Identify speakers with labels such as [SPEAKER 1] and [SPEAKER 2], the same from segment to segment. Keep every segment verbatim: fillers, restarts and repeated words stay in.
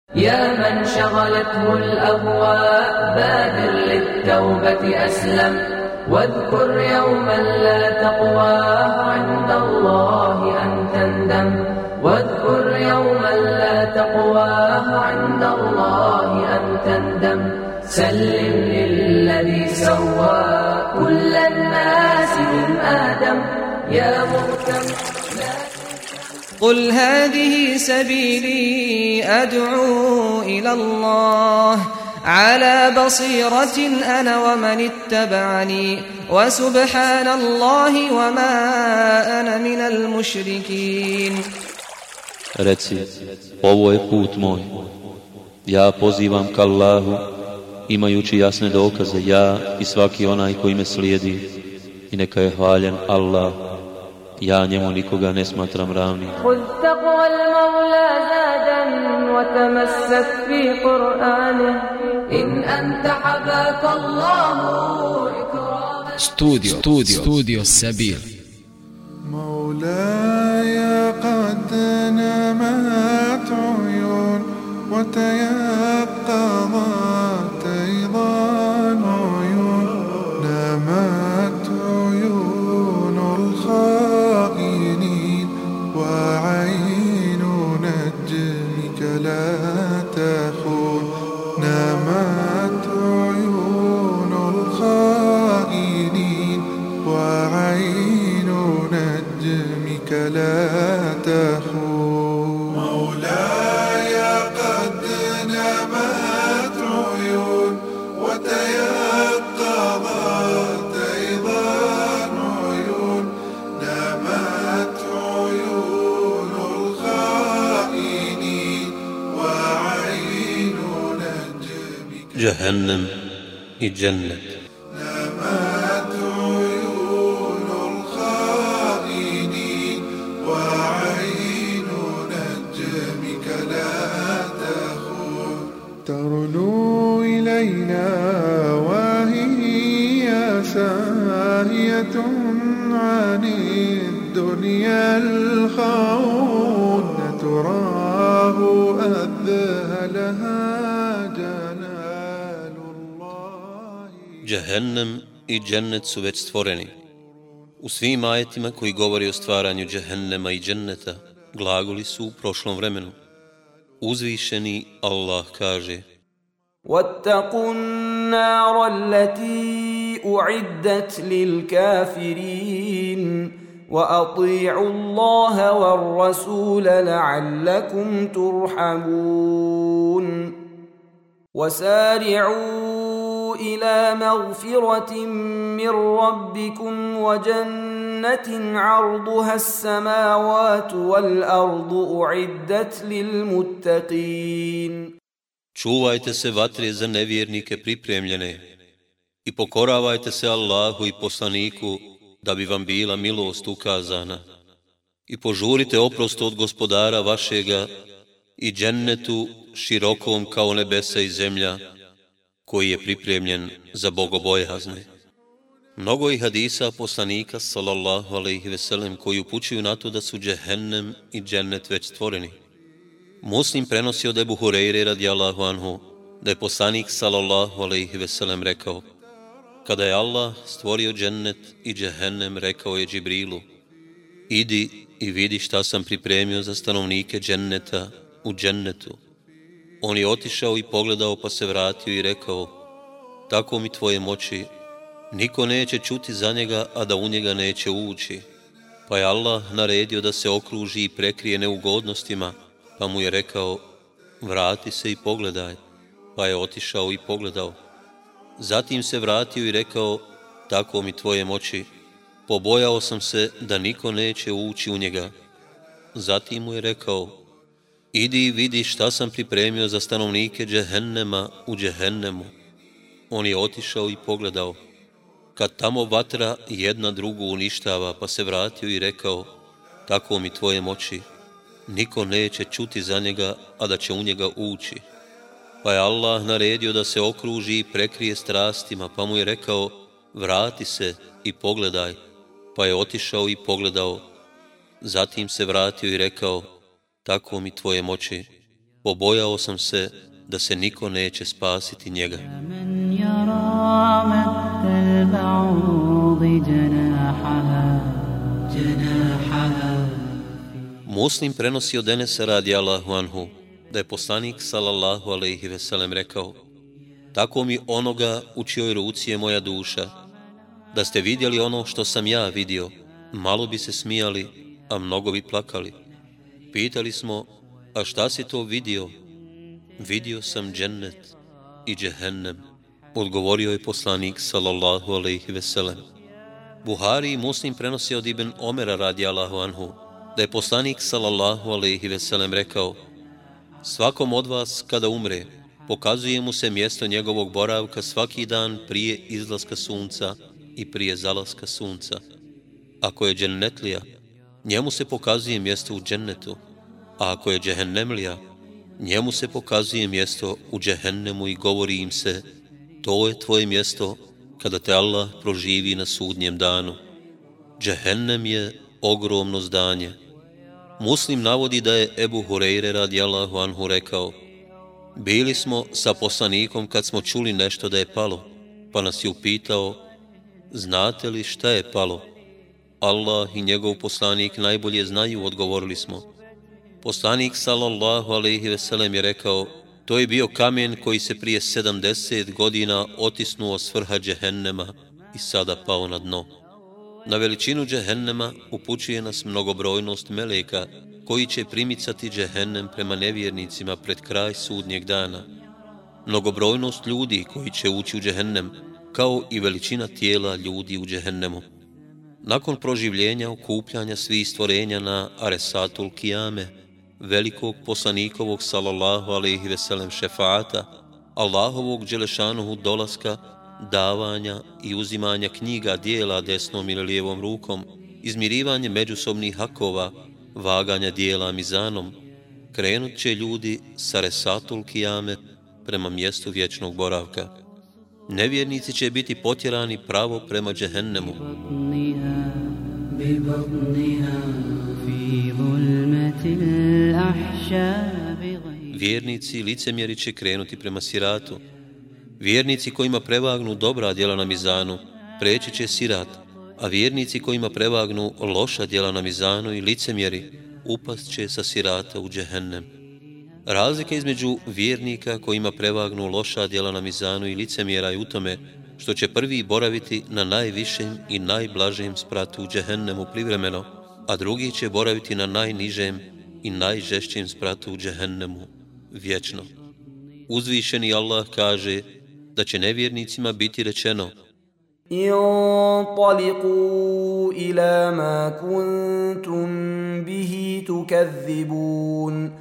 [SPEAKER 1] يا من شغلته الأهواء بادر للتوبة أسلم واذكر يوما لا تقوى عند الله أن تندم واذكر يوما لا تقوى عند الله أن تندم سلم للذي سوى كل الناس من آدم يا مهتم
[SPEAKER 2] قل هذه سبيلي أدعو إلى الله على بصيرة أنا ومن اتبعني وسبحان الله وما أنا من المشركين.
[SPEAKER 3] Reci, ovo je put moj, ja pozivam ka Allahu, imajući jasne dokaze, ja i svaki onaj koji me slijedi, i neka je hvaljen Allah, ja njemu nikoga ne smatram ravnim.
[SPEAKER 4] Studio, studio, studio Sabil.
[SPEAKER 5] مولاي قد نمت عيون وتيقظت أيضا عيون نمت عيون الخائنين وعين نجمك لا تخون نمت عيون الخائنين وعين نجمك لا تخون مولاي قد نمت عيون وتيقظت أيضا عيون نمت عيون الخائنين وعين نجمك
[SPEAKER 3] جهنم i džennet.
[SPEAKER 5] نمت عيون الخائنين وعين نجمك لا تخون ترنو إلينا وهي ساهية عن الدنيا الخون تراه أذهلها جلال الله.
[SPEAKER 3] Džehennem i džennet su već stvoreni. U svim ajetima koji govori o stvaranju džehennema i dženneta, glagoli su u prošlom vremenu. Uzvišeni Allah kaže:
[SPEAKER 2] واتقوا النار التي أعدت للكافرين وأطيعوا الله والرسول لعلكم ترحمون وسارعوا إلى مغفرة من ربكم وجنة عرضها السماوات والأرض أعدت للمتقين.
[SPEAKER 3] Čuvajte se vatre za nevjernike pripremljene i pokoravajte se Allahu i poslaniku da bi vam bila milost ukazana. I požurite oprostu od gospodara vašega i džennetu širokom kao nebesa i zemlja, koji je pripremljen za bogobojazne. Mnogo je hadisa poslanika sallallahu alejhi ve sellem koji upućuju na to da su džehennem i džennet već stvoreni. Muslim prenosi od Ebu Hureyre radijallahu anhu da je poslanik sallallahu alejhi ve sellem rekao: kada je Allah stvorio džennet i džehennem, rekao je Džibrilu: idi i vidi šta sam pripremio za stanovnike dženneta u džennetu. On je otišao i pogledao, pa se vratio i rekao: tako mi tvoje moći, niko neće čuti za njega, a da u njega neće ući. Pa je Allah naredio da se okruži i prekrije neugodnostima, pa mu je rekao: vrati se i pogledaj. Pa je otišao i pogledao. Zatim se vratio i rekao: tako mi tvoje moći, pobojao sam se da niko neće ući u njega. Zatim mu je rekao: idi i vidi šta sam pripremio za stanovnike džehennema u džehennemu. On je otišao i pogledao. Kad tamo vatra jedna drugu uništava, pa se vratio i rekao: tako mi tvoje moći, niko neće čuti za njega, a da će u njega ući. Pa je Allah naredio da se okruži i prekrije strastima, pa mu je rekao: vrati se i pogledaj. Pa je otišao i pogledao. Zatim se vratio i rekao: tako mi tvoje moći, Pobojao sam se da se niko neće spasiti njega. Muslim prenosi od Enesa radijallahu anhu da je poslanik sallallahu alejhi ve sellem rekao: tako mi onoga u čijoj ruci je moja duša, da ste vidjeli ono što sam ja vidio, malo bi se smijali, a mnogo bi plakali. Pitali smo: a šta si to vidio? Vidio sam džennet i džehennem, odgovorio je poslanik sallallahu alejhi ve sellem. Buhari i Muslim prenosi od Ibn Omera radijallahu anhu da je poslanik sallallahu alejhi ve sellem rekao: svakom od vas kada umre, pokazuje mu se mjesto njegovog boravka svaki dan prije izlaska sunca i prije zalaska sunca. Ako je džennetlija, njemu se pokazuje mjesto u džennetu, a ako je džehennemlija, njemu se pokazuje mjesto u džehennemu i govori im se: to je tvoje mjesto kada te Allah proživi na sudnjem danu. Džehennem je ogromno zdanje. Muslim navodi da je Ebu Hureyre radijallahu anhu rekao: bili smo sa poslanikom kad smo čuli nešto da je palo, pa nas je upitao: znate li šta je palo? Allah i njegov poslanik najbolje znaju, odgovorili smo. Poslanik sallallahu alejhi ve sellem je rekao: to je bio kamen koji se prije sedamdeset godina otisnuo s vrha džehennema i sada pao na dno. Na veličinu džehennema upućuje nas mnogobrojnost meleka koji će primicati džehennem prema nevjernicima pred kraj sudnjeg dana. Mnogobrojnost ljudi koji će ući u džehennem, kao i veličina tijela ljudi u džehennemu. Nakon proživljenja okupljanja svih stvorenja na Aresatul Kijame, velikog poslanikovog sallallahu alejhi ve sellem šefaata, Allahovog dželešanuhu dolaska, davanja i uzimanja knjiga dijela desnom ili lijevom rukom, izmirivanje međusobnih hakova, vaganja dijela mizanom, krenut će ljudi sa Aresatul Kijame prema mjestu vječnog boravka. Nevjernici će biti potjerani pravo prema džehennemu. Vjernici licemjeri će krenuti prema siratu. Vjernici kojima prevagnu dobra djela na mizanu, preći će sirat, a vjernici kojima prevagnu loša djela na mizanu i licemjeri, upast će sa sirata u džehennem. Razlika između vjernika kojima prevagnu loša djela na mizanu i licemjera je u tome što će prvi boraviti na najvišem i najblažem spratu u džehennemu privremeno, a drugi će boraviti na najnižem i najžešćem spratu u džehennemu vječno. Uzvišeni Allah kaže da će nevjernicima biti rečeno:
[SPEAKER 2] انطلقوا إلى ما كنتم به تكذبون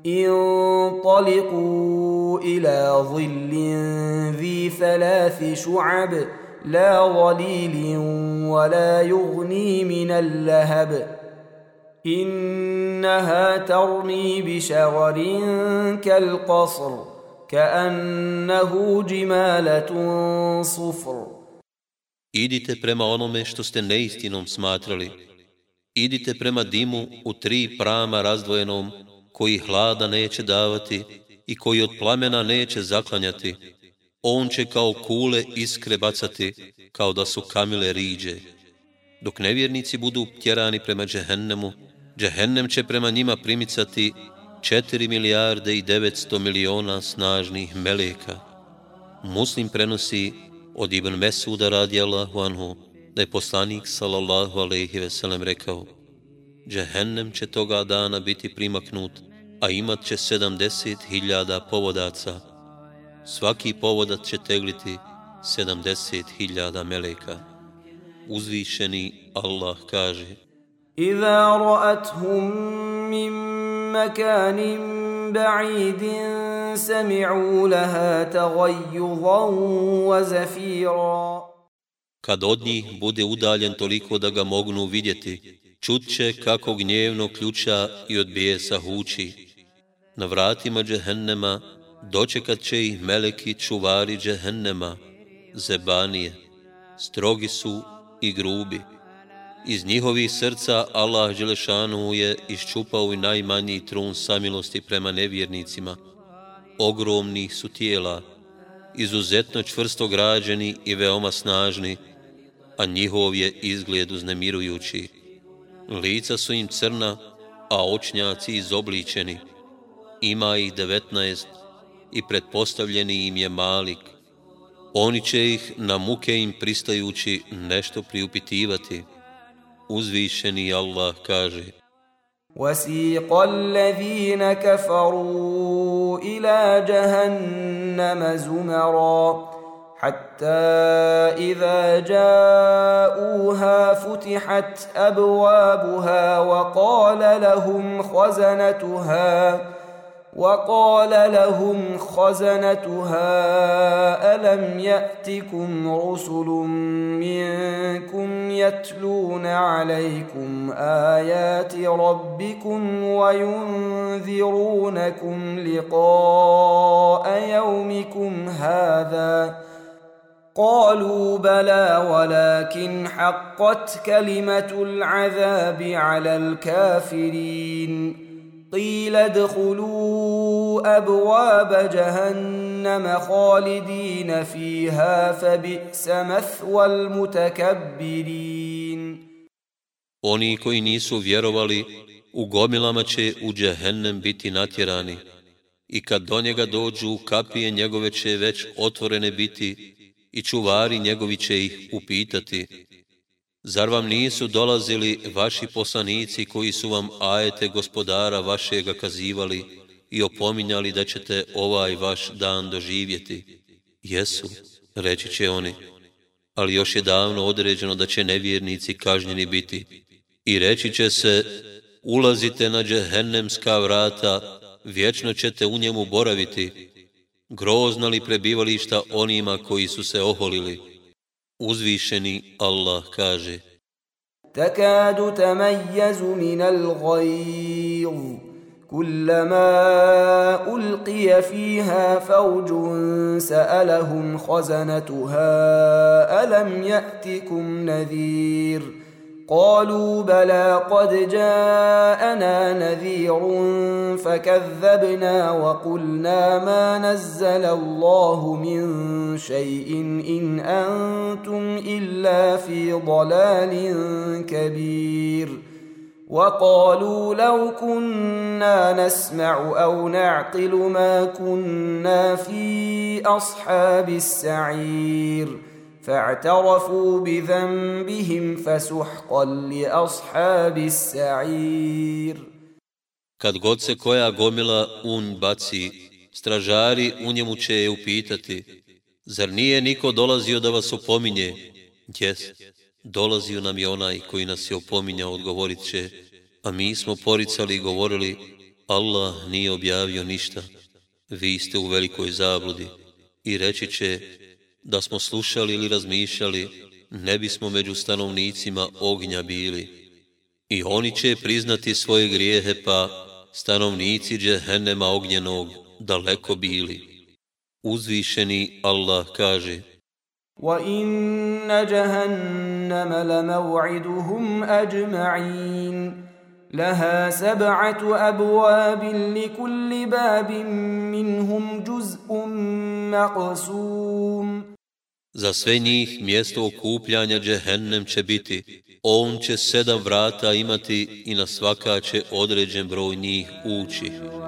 [SPEAKER 2] انطلقوا إلى ظل ذي ثلاث شعب لا ظليل ولا يغني من اللهب إنها ترمي بشرر كالقصر كأنه جمالة صفر.
[SPEAKER 3] Idite prema onome što ste neistinom smatrali. Idite prema dimu u tri prama razdvojenom, koji hlada neće davati i koji od plamena neće zaklanjati. On će kao kule iskre bacati, kao da su kamile riđe. Dok nevjernici budu tjerani prema džehennemu, džehennem će prema njima primicati četiri milijarde i devetsto miliona snažnih meleka. Muslim prenosi od Ibn Mesuda radijallahu anhu da je poslanik sallallahu alejhi ve sellem rekao: džehennem će toga dana biti primaknut, a imat će sedamdeset hiljada povodaca. Svaki povodac će tegliti sedamdeset hiljada meleka. Uzvišeni Allah kaže:
[SPEAKER 2] إذا رأتهم من مكان بعيد سمعوا لها تغيظا وزفيرا.
[SPEAKER 3] Kad od njih bude udaljen toliko da ga mognu vidjeti, čut će kako gnjevno ključa i od bijesa huči. Na vratima džehennema dočekat će ih meleki čuvari džehennema, zebanije, strogi su i grubi. Iz njihovih srca Allah Đelešanu je iščupao i najmanji trun samilosti prema nevjernicima. Ogromnih su tijela, izuzetno čvrsto građeni i veoma snažni, a njihov je izgled uznemirujući. Lica su im crna, a očnjaci izobličeni. Ima ih devetnaest i pretpostavljeni im je Malik. Oni će ih na muke im pristajući nešto priupitivati. Uzvišeni Allah kaže:
[SPEAKER 2] وَسِيقَ الَّذِينَ كَفَرُوا إِلَى جَهَنَّمَ زُمَرًا حَتَّى إِذَا جَاءُوهَا فُتِحَتْ أَبْوَابُهَا وَقَالَ لَهُمْ خَزَنَتُهَا وقال لهم خزنتها ألم يأتكم رسل منكم يتلون عليكم آيات ربكم وينذرونكم لقاء يومكم هذا قالوا بلى ولكن حقت كلمة العذاب على الكافرين قيل ادخلوا أبواب جهنم خالدين فيها فبئس مثوى المتكبرين.
[SPEAKER 3] Oni koji nisu vjerovali, u gomilama će u džehennem biti natjerani, i kad do njega dođu, kapije njegove će već otvorene biti i čuvari njegovi će ih upitati: zar vam nisu dolazili vaši poslanici koji su vam ajete gospodara vašega kazivali i opominjali da ćete ovaj vaš dan doživjeti? Jesu, reći će oni, ali još je davno određeno da će nevjernici kažnjeni biti. I reći će se: ulazite na džehennemska vrata, vječno ćete u njemu boraviti. Grozna li prebivališta onima koji su se oholili? Uzvišeni Allah kaže:
[SPEAKER 2] Takadu tamayyazu min al-ghayz kullama ulqiya fiha fawjun sa'alahum khazanatuha alam ya'tikum nadhir قالوا بلى قد جاءنا نذير فكذبنا وقلنا ما نزل الله من شيء إن أنتم إلا في ضلال كبير وقالوا لو كنا نسمع أو نعقل ما كنا في أصحاب السعير فاعترفوا بذنبهم فسحقا لأصحاب السعير.
[SPEAKER 3] Kad god se koja gomila unj baci, stražari u njemu će je upitati: zar nije niko dolazio da vas opominje? Jes, dolazio nam je onaj koji nas je opominjao, odgovorit će, a mi smo poricali i govorili: Allah nije objavio ništa, vi ste u velikoj zabludi. I reći će: da smo slušali ili razmišljali, ne bismo među stanovnicima ognja bili. I oni će priznati svoje grijehe, pa stanovnici džehennema ognjenog daleko bili. Uzvišeni Allah kaže:
[SPEAKER 2] وَإِنَّ جَهَنَّمَ لَمَوْعِدُهُمْ أَجْمَعِينَ لها سبعة أبواب لكل باب منهم جزء مقسوم.
[SPEAKER 3] Za sve njih mjesto okupljanja džehennem će biti. On će sedam vrata imati i na svaka će određen broj njih ući.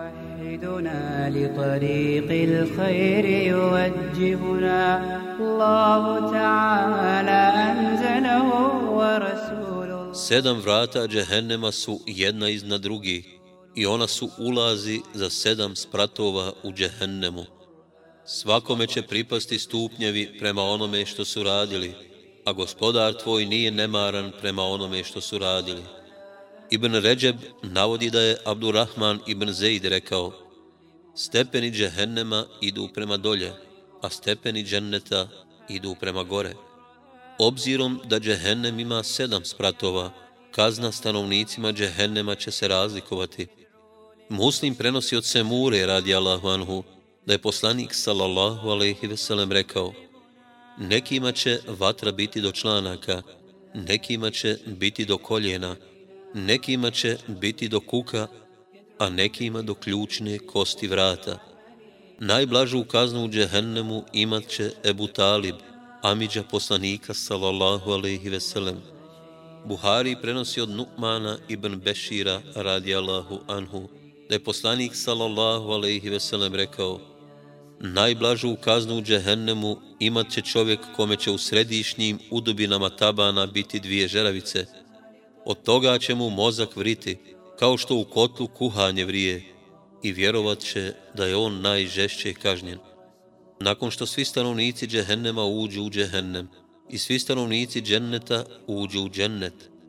[SPEAKER 6] لطريق الخير يوجهنا الله تعالى أنزله ورسوله.
[SPEAKER 3] Sedam vrata džehennema su jedna iznad drugih i ona su ulazi za sedam spratova u džehennemu. Svakome će pripasti stupnjevi prema onome što su radili, a gospodar tvoj nije nemaran prema onome što su radili. Ibn Ređeb navodi da je Abdurrahman ibn Zeid rekao: stepeni džehennema idu prema dolje, a stepeni dženneta idu prema gore. Obzirom da džehennem ima sedam spratova, kazna stanovnicima džehennema će se razlikovati. Muslim prenosi od Semure radijallahu anhu da je poslanik sallallahu alejhi ve sellem rekao: nekima će vatra biti do članaka, nekima će biti do koljena, nekima će biti do kuka, a nekima do ključne kosti vrata. Najblažu kaznu u džehennemu imat će Ebu Talib, amidža poslanika sallallahu alejhi ve sellem. Buhari prenosi od Nu'mana ibn Bešira radijallahu anhu da je poslanik sallallahu alejhi ve sellem rekao: najblažu kaznu u džehennemu imat će čovjek kome će u središnjim udubinama tabana biti dvije žeravice. Od toga će mu mozak vriti, kao što u kotlu kuhanje vrije, i vjerovat će da je on najžešće kažnjen. Nakon što svi stanovnici džehennema uđu u džehennem i svi stanovnici dženneta uđu u džennet,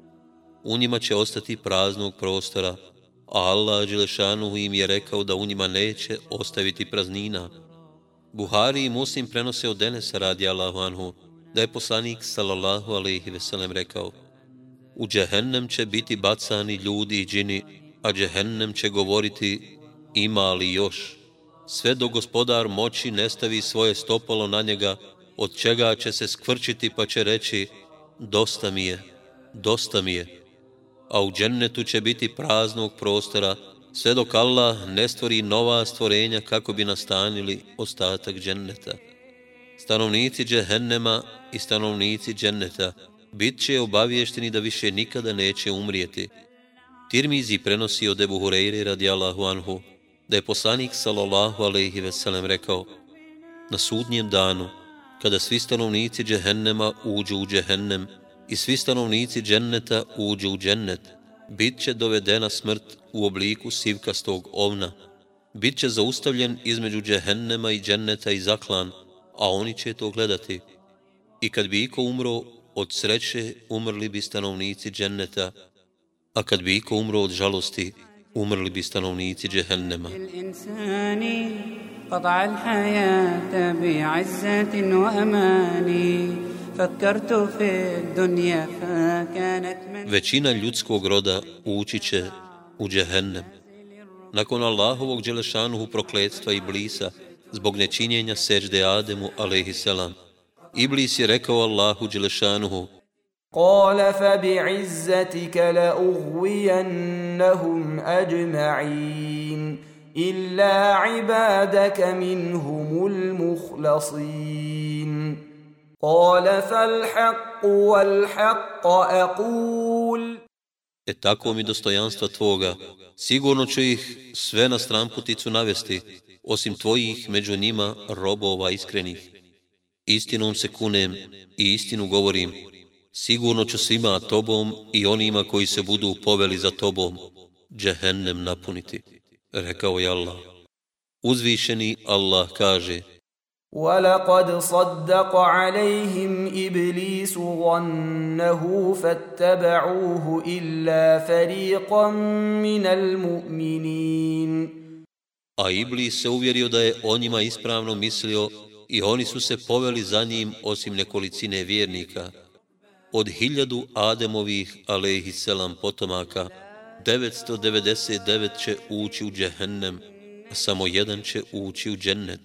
[SPEAKER 3] u njima će ostati praznog prostora, a Allah dželešanuhu im je rekao da u njima neće ostaviti praznina. Buhari i Muslim prenose od Enesa radijallahu anhu da je poslanik sallallahu alejhi ve sellem rekao: u džehennem će biti bacani ljudi i džini, a džehennem će govoriti: ima li još? Sve dok gospodar moći ne stavi svoje stopalo na njega, od čega će se skvrčiti pa će reći: dosta mi je, dosta mi je. A u džennetu će biti praznog prostora, sve dok Allah ne stvori nova stvorenja kako bi nastanili ostatak dženneta. Stanovnici džehennema i stanovnici dženneta bit će obavješteni da više nikada neće umrijeti. Tirmizi prenosi od Ebu Hureyre radijallahu anhu da je poslanik sallallahu alejhi ve sellem rekao: na sudnjem danu, kada svi stanovnici džehennema uđu u džehennem i svi stanovnici dženneta uđu u džennet, bit će dovedena smrt u obliku sivkastog ovna. Bit će zaustavljen između džehennema i dženneta i zaklan, a oni će to gledati. I kad bi iko umro od sreće, umrli bi stanovnici dženneta, a kad bi iko umro od žalosti, umrli bi stanovnici džehennema. Većina ljudskog roda ući će u džehennem. Nakon Allahovog dželešanuhu prokletstva Iblisa zbog nečinjenja seđde Ademu alejhiselam, Iblis je rekao Allahu dželešanuhu:
[SPEAKER 2] قال فبعزتك لأغوينهم أجمعين إلا عبادك منهم المخلصين قال فالحق والحق أقول.
[SPEAKER 3] E tako mi dostojanstva tvoga, sigurno ću ih sve na stramputicu navesti, osim tvojih među njima robova iskrenih. Istinom se kunem i istinu govorim, sigurno ću svima tobom i onima koji se budu poveli za tobom džehennem napuniti. Rekao je Allah. Uzvišeni Allah kaže:
[SPEAKER 2] وَلَقَدْ صَدَّقَ عَلَيْهِمْ إِبْلِيسُ ظَنَّهُ فَاتَّبَعُوهُ إِلَّا فَرِيقًا مِنَ الْمُؤْمِنِينَ.
[SPEAKER 3] A Iblis se uvjerio da je o njima ispravno mislio i oni su se poveli za njim osim nekolicine vjernika. Od hiljadu Ademovih alejhiselam potomaka, devetsto devedeset devet će ući u džehennem, a samo jedan će ući u džennet.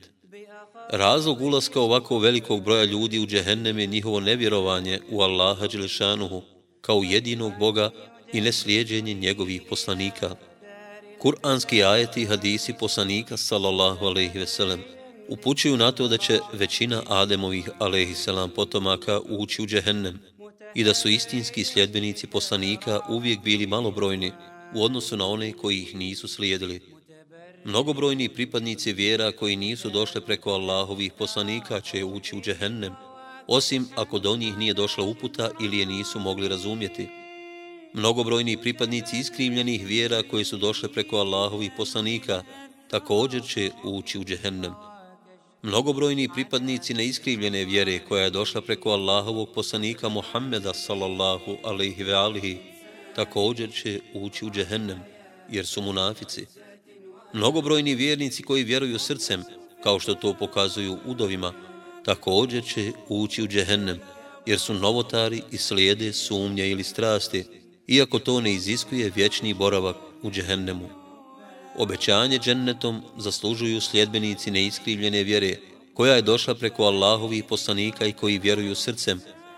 [SPEAKER 3] Razlog ulaska ovako velikog broja ljudi u džehennem je njihovo nevjerovanje u Allaha dželešanuhu kao jedinog Boga i neslijeđenje njegovih poslanika. Kur'anski ajeti i hadisi poslanika sallallahu alejhi ve sellem upućuju na to da će većina Ademovih alejhiselam potomaka ući u džehennem i da su istinski sljedbenici poslanika uvijek bili malobrojni u odnosu na one koji ih nisu slijedili. Mnogobrojni pripadnici vjera koji nisu došli preko Allahovih poslanika će ući u džehennem, osim ako do njih nije došla uputa ili je nisu mogli razumjeti. Mnogobrojni pripadnici iskrivljenih vjera koji su došli preko Allahovih poslanika također će ući u džehennem. Mnogobrojni pripadnici neiskrivljene vjere koja je došla preko Allahovog poslanika Muhammeda sallallahu alejhi ve alihi također će ući u džehennem, jer su munafici. Mnogobrojni vjernici koji vjeruju srcem, kao što to pokazuju udovima, također će ući u džehennem, jer su novotari i slijede sumnje ili strasti, iako to ne iziskuje vječni boravak u džehennemu. Obećanje džennetom zaslužuju sljedbenici neiskrivljene vjere, koja je došla preko Allahovih poslanika i koji vjeruju srcem,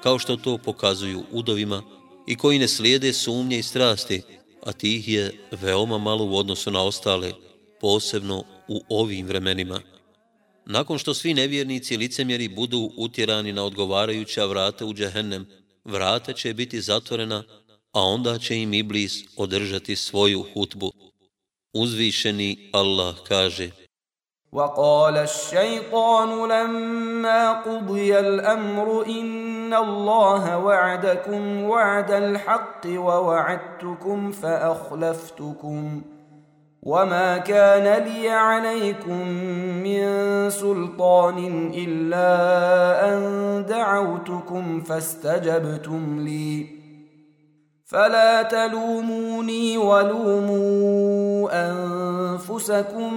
[SPEAKER 3] kao što to pokazuju udovima i koji ne slijede sumnje i strasti, a tih je veoma malo u odnosu na ostale, posebno u ovim vremenima. Nakon što svi nevjernici i licemjeri budu utjerani na odgovarajuća vrata u džehennem, vrata će biti zatvorena, a onda će im Iblis održati svoju hutbu. Uzvišeni Allah kaže:
[SPEAKER 2] وقال الشيطان لما قضي الأمر إن الله وعدكم وعد الحق ووعدتكم فأخلفتكم وما كان لي عليكم من سلطان إلا أن دعوتكم فاستجبتم لي فلا تلوموني ولوموا أنفسكم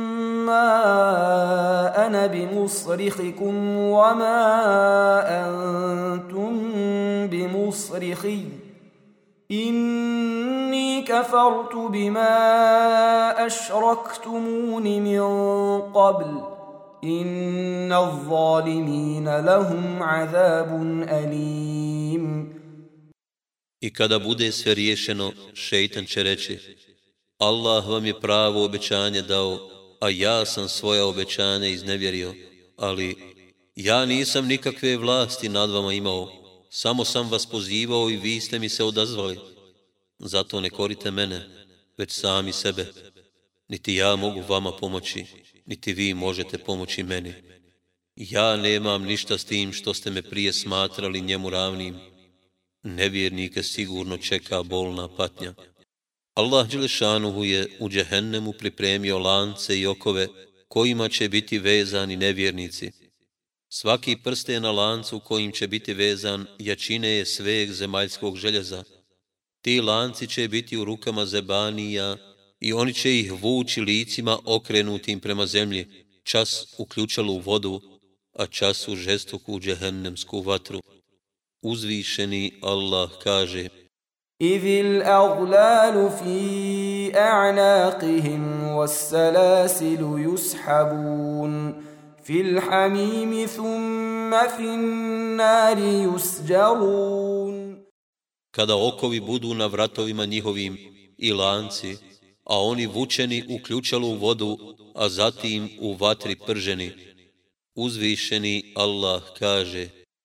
[SPEAKER 2] ما أنا بمصرخكم وما أنتم بمصرخي إني كفرت بما أشركتمون من قبل إن الظالمين لهم عذاب أليم.
[SPEAKER 3] I kada bude sve riješeno, šejtan će reći: Allah vam je pravo obećanje dao, a ja sam svoja obećanja iznevjerio, ali ja nisam nikakve vlasti nad vama imao, samo sam vas pozivao i vi ste mi se odazvali. Zato ne korite mene, već sami sebe. Niti ja mogu vama pomoći, niti vi možete pomoći meni. Ja nemam ništa s tim što ste me prije smatrali njemu ravnim. Nevjernike sigurno čeka bolna patnja. Allah dželešanuhu je u džehennemu pripremio lance i okove kojima će biti vezani nevjernici. Svaki prsten na lancu kojim će biti vezan jačine je sveg zemaljskog željeza. Ti lanci će biti u rukama zebanija i oni će ih vući licima okrenutim prema zemlji, čas uključalu u vodu, a čas u žestoku džehennemsku vatru. Uzvišeni Allah kaže:
[SPEAKER 2] إذ الأغلال في أعناقهم والسلاسل يسحبون في الحميم ثم في النار يسجرون.
[SPEAKER 3] Kada okovi budu na vratovima njihovim i lanci, a oni vučeni u ključalu vodu, a zatim u vatri prženi. Uzvišeni Allah kaže: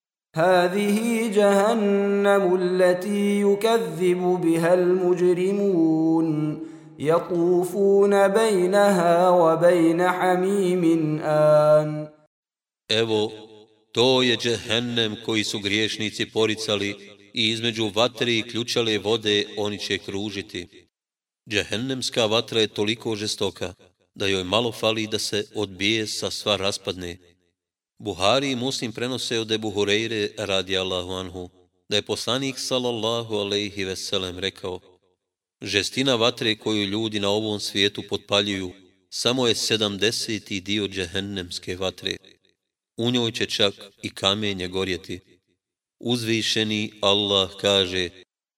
[SPEAKER 2] هذه جهنم التي يكذب بها المجرمون يطوفون بينها وبين حميم آن.
[SPEAKER 3] Evo, to je džehennem koji su griješnici poricali i između vatre i ključale vode oni će kružiti. Džehennemska vatra je toliko žestoka da joj malo fali da se od bijesa sva raspadne. Buhari i Muslim prenose od Ebu Hureyre radijallahu anhu da je poslanik sallallahu alejhi ve sellem rekao: žestina vatre koju ljudi na ovom svijetu potpaljuju samo je sedamdeseti dio džehennemske vatre. U njoj će čak i kamenje gorjeti. Uzvišeni Allah kaže: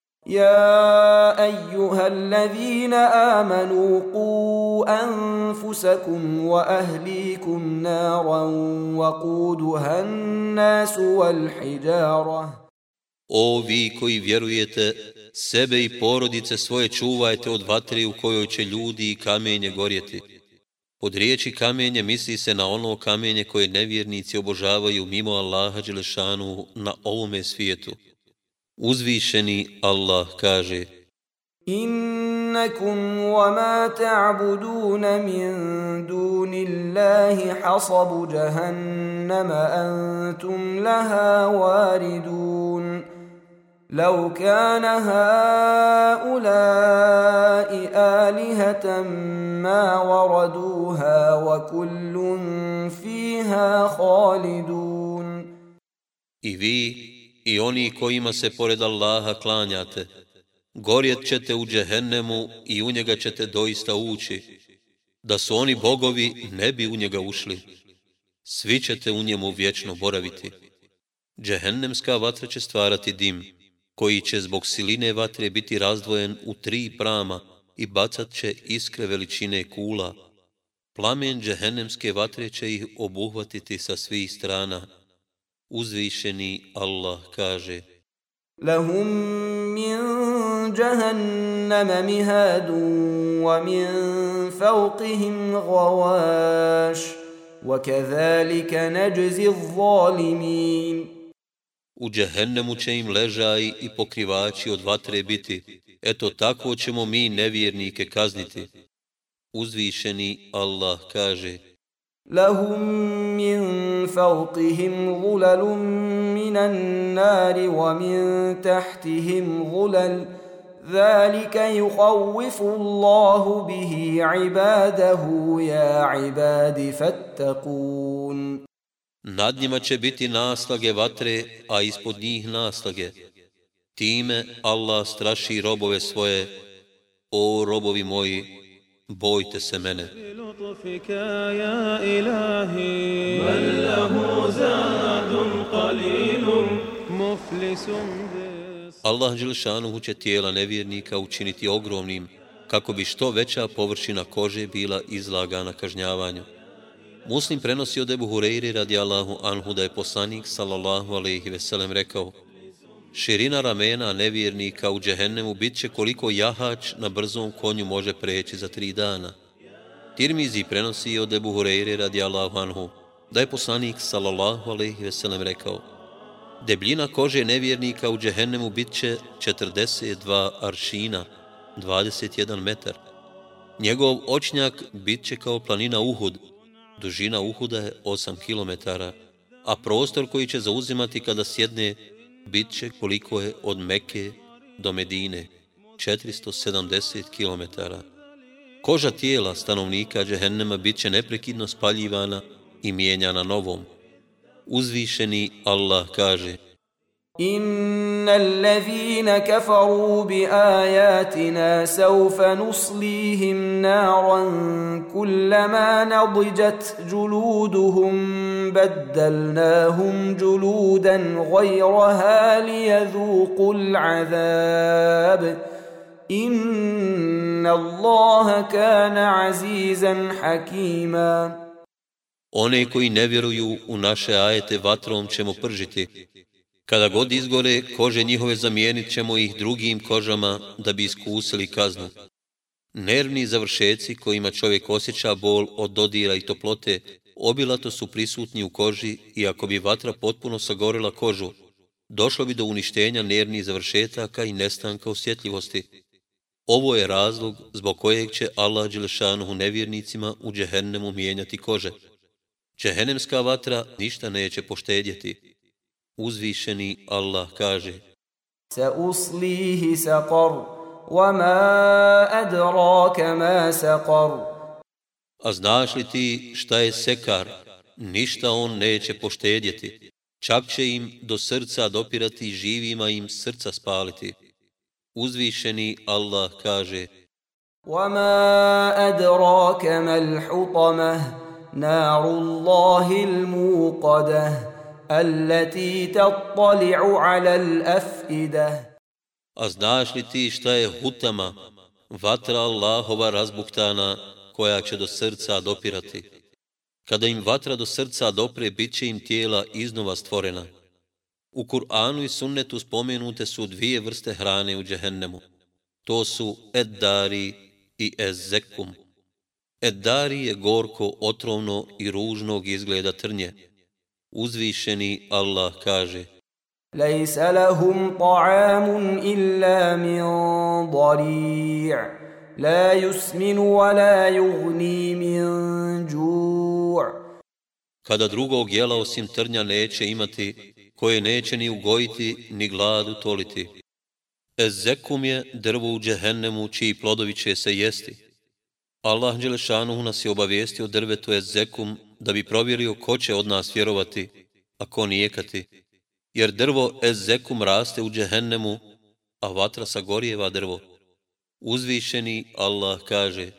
[SPEAKER 2] يا أيها الذين آمنوا قوا أنفسكم وأهليكم نارا وقودها الناس والحجارة.
[SPEAKER 3] O vi koji vjerujete, sebe i porodice svoje čuvajte od vatre u kojoj će ljudi i kamenje gorjeti. Pod riječi kamenje misli se na ono kamenje koje nevjernici obožavaju mimo Allaha dželešanu na ovome svijetu. Uzvišeni Allah kaže:
[SPEAKER 2] إنكم وما تعبدون من دون الله حصب جهنم أنتم لها واردون لو كان هؤلاء آلهة ما وردوها وكل فيها خالدون.
[SPEAKER 3] I vi i oni kojima se pored Allaha klanjate, gorjet ćete u džehennemu i u njega ćete doista ući. Da su oni bogovi, ne bi u njega ušli. Svi ćete u njemu vječno boraviti. Džehennemska vatra će stvarati dim, koji će zbog siline vatre biti razdvojen u tri prama i bacat će iskre veličine kula. Plamen džehennemske vatre će ih obuhvatiti sa svih strana. Uzvišeni Allah kaže:
[SPEAKER 2] لهم من جهنم مهاد ومن فوقهم غواش وكذلك نجزي الظالمين.
[SPEAKER 3] U džehennemu će im ležaji i pokrivači od vatre biti. Eto tako ćemo mi nevjernike kazniti. Uzvišeni Allah kaže:
[SPEAKER 2] لهم من فوقهم ظلل من النار ومن تحتهم ظلل ذلك يخوف الله به عباده يا عباد فاتقون.
[SPEAKER 3] Nad njima će biti naslage vatre, a ispod njih naslage. Time Allah straši robove svoje: o robovi moji, bojte se mene. Allah dželšanuhu će tijela nevjernika učiniti ogromnim, kako bi što veća površina kože bila izlagana kažnjavanju. Muslim prenosi od Ebu Hureyre radijallahu anhu da je poslanik sallallahu alejhi ve sellem rekao: širina ramena nevjernika u džehennemu bit će koliko jahač na brzom konju može preći za tri dana. Tirmizi prenosi od Ebu Hureyre radijallahu anhu da je poslanik sallallahu alejhi ve sellem rekao: debljina kože nevjernika u džehennemu bit će četrdeset dva aršina, dvadeset jedan metar. Njegov očnjak bit će kao planina Uhud, dužina Uhuda je osam kilometara, a prostor koji će zauzimati kada sjedne bit će koliko je od Mekke do Medine, četiristo sedamdeset kilometara. Koža tijela stanovnika džehennema bit će neprekidno spaljivana i mijenjana novom. Uzvišeni Allah kaže:
[SPEAKER 2] إن الذين كفروا بآياتنا سوف نصليهم نارا كلما نضجت جلودهم بدلناهم جلودا غيرها ليذوقوا العذاب إن الله كان عزيزا حكيما.
[SPEAKER 3] One koji ne vjeruju u naše ajete vatrom ćemo pržiti. Kada god izgore, kože njihove zamijenit ćemo ih drugim kožama da bi iskusili kaznu. Nervni završeci kojima čovjek osjeća bol od dodira i toplote obilato su prisutni u koži i ako bi vatra potpuno sagorila kožu, došlo bi do uništenja nervnih završetaka i nestanka osjetljivosti. Ovo je razlog zbog kojeg će Allah dželešanuhu nevjernicima u džehennemu mijenjati kože. Džehennemska vatra ništa neće poštedjeti. Uzvišeni Allah kaže:
[SPEAKER 2] سأصليه سقر وما أدراك ما سقر.
[SPEAKER 3] A znaš li ti šta je sekar? Ništa on neće poštedjeti. Čak će im do srca dopirati i živima im srca spaliti. Uzvišeni Allah kaže:
[SPEAKER 2] وما أدراك ما الحطمة نار الله الموقدة التي تطلع على الأفئدة.
[SPEAKER 3] A znaš li ti šta je hutama, vatra Allahova razbuktana, koja će do srca dopirati? Kada im vatra do srca dopre, bit će im tijela iznova stvorena. U Kur'anu i sunnetu spomenute su dvije vrste hrane u džehennemu. To su eddari i ezzekum. Eddari je gorko, otrovno i ružnog izgleda trnje. Uzvišeni Allah kaže:
[SPEAKER 2] ليس لهم طعام إلا من ضريع لا يسمن ولا يغني من جوع.
[SPEAKER 3] Kada drugog jela osim trnja neće imati, koje neće ni ugojiti, ni gladu toliti. Ezzekum je drvo u džehennemu, čiji plodovi će se jesti. Allah dželešanuhu nas je obavijestio o drvetu ezzekum da bi provjerio ko će od nas vjerovati, a ko nijekati. Jer drvo ezzekum raste u džehennemu, a vatra sagorijeva drvo. Uzvišeni Allah kaže: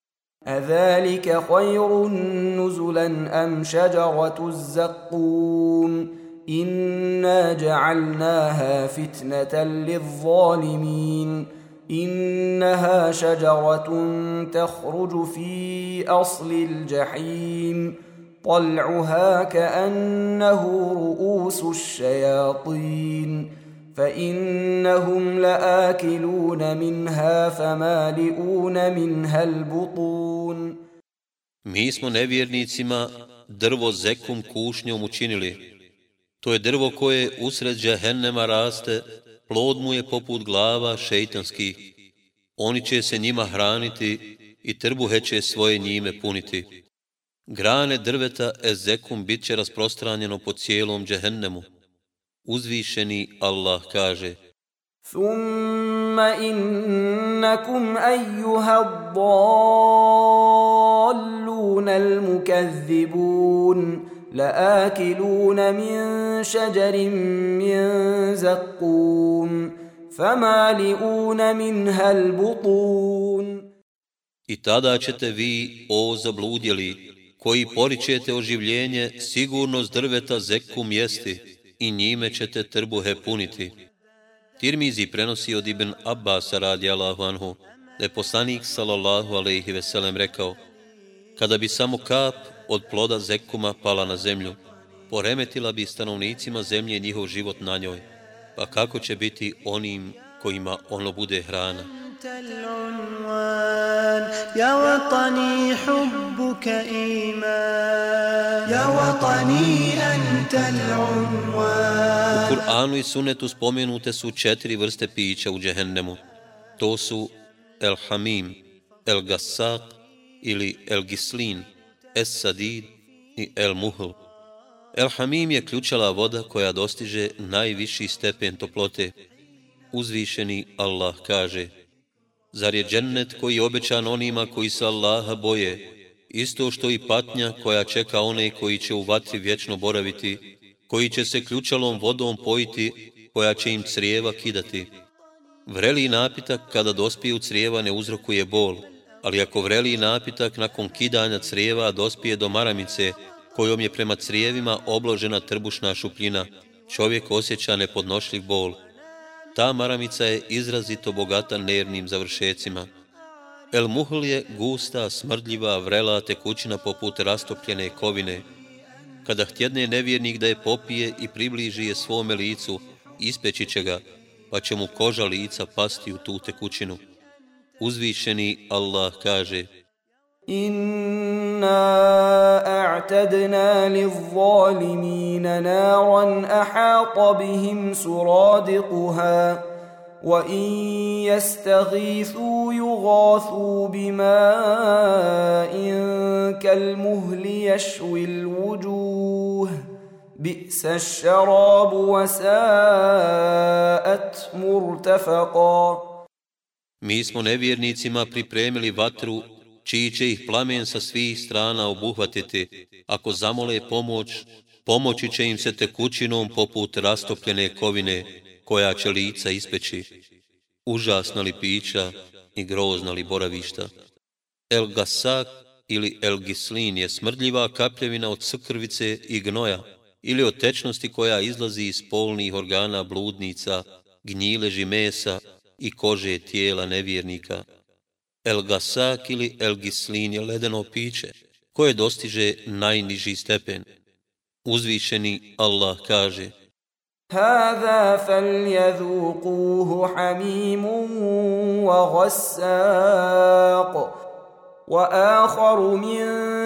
[SPEAKER 2] أذلك خير نزلا أم شجرة الزقوم إنا جعلناها فتنة للظالمين إنها شجرة تخرج في أصل الجحيم طلعها كأنه رؤوس الشياطين فإنهم لآكلون منها فمالئون منها البطون.
[SPEAKER 3] Mi smo nevjernicima drvo zekum kušnjom učinili. To je drvo koje usred džehennema raste, plod mu je poput glava šeitanskih. Oni će se njima hraniti i trbuhe će svoje njime puniti. Grane drveta ezekum bit će rasprostranjeno po cijelom džehennemu. Uzvišeni Allah kaže:
[SPEAKER 2] ثم إنكم أيها الضالون المكذبون لآكلون من شجر من زقوم فمالئون منها البطون.
[SPEAKER 3] I tada ćete vi, o zabludjeli, koji poričete oživljenje, sigurno s drveta zekum jesti i njime ćete trbuhe puniti. Tirmizi prenosi od Ibn Abbasa radijallahu anhu da je poslanik sallallahu alejhi ve sellem rekao: kada bi samo kap od ploda zekuma pala na zemlju, poremetila bi stanovnicima zemlje njihov život na njoj, pa kako će biti onim kojima ono bude hrana.
[SPEAKER 6] يا وطني حبك إيمان يا وطني أنت العنوان.
[SPEAKER 3] U Kur'anu i Sunnetu spomenute su četiri vrste pića u džehennemu. To su El Hamim, El Gassaq ili El Gislin, Es Sadid i El Muhl. El Hamim je ključala voda koja dostiže najviši stepen toplote. Uzvišeni Allah kaže: zar je džennet koji je obećan onima koji se Allaha boje, isto što i patnja koja čeka one koji će u vatri vječno boraviti, koji će se ključalom vodom pojiti, koja će im crijeva kidati. Vreli napitak kada dospije u crijeva ne uzrokuje bol, ali ako vreli napitak nakon kidanja crijeva dospije do maramice, kojom je prema crijevima obložena trbušna šupljina, čovjek osjeća nepodnošljiv bol. Ta maramica je izrazito bogata nervnim završecima. El Muhl je gusta, smrdljiva, vrela tekućina poput rastopljene kovine. Kada htjedne nevjernik da je popije i približi je svome licu, ispeći će ga, pa će mu koža lica pasti u tu tekućinu. Uzvišeni Allah kaže:
[SPEAKER 2] Inna a'tadna liz-zalimina naran ahata bihim suradiquha wa in yastaghithu yughathu bima'in kalmuhli yashwi al-wujuh bi'sa ash-sharabu wa sa'at murtafaqa.
[SPEAKER 3] Mi smo nevjernicima pripremili vatru čiji će ih plamen sa svih strana obuhvatiti. Ako zamole pomoć, pomoći će im se tekućinom poput rastopljene kovine, koja će lica ispeći. Užasna li pića i grozna li boravišta. El Gassaq ili El Gislin je smrdljiva kapljevina od skrvice i gnoja, ili od tečnosti koja izlazi iz spolnih organa bludnica, gnjileži mesa i kože tijela nevjernika. El Gassaq ili El Gislin je ledeno piće, koje dostiže najniži stepen. Uzvišeni Allah kaže:
[SPEAKER 2] Hāzā falyadhūqūhu hamīmun wa ghassāq wa ākharu min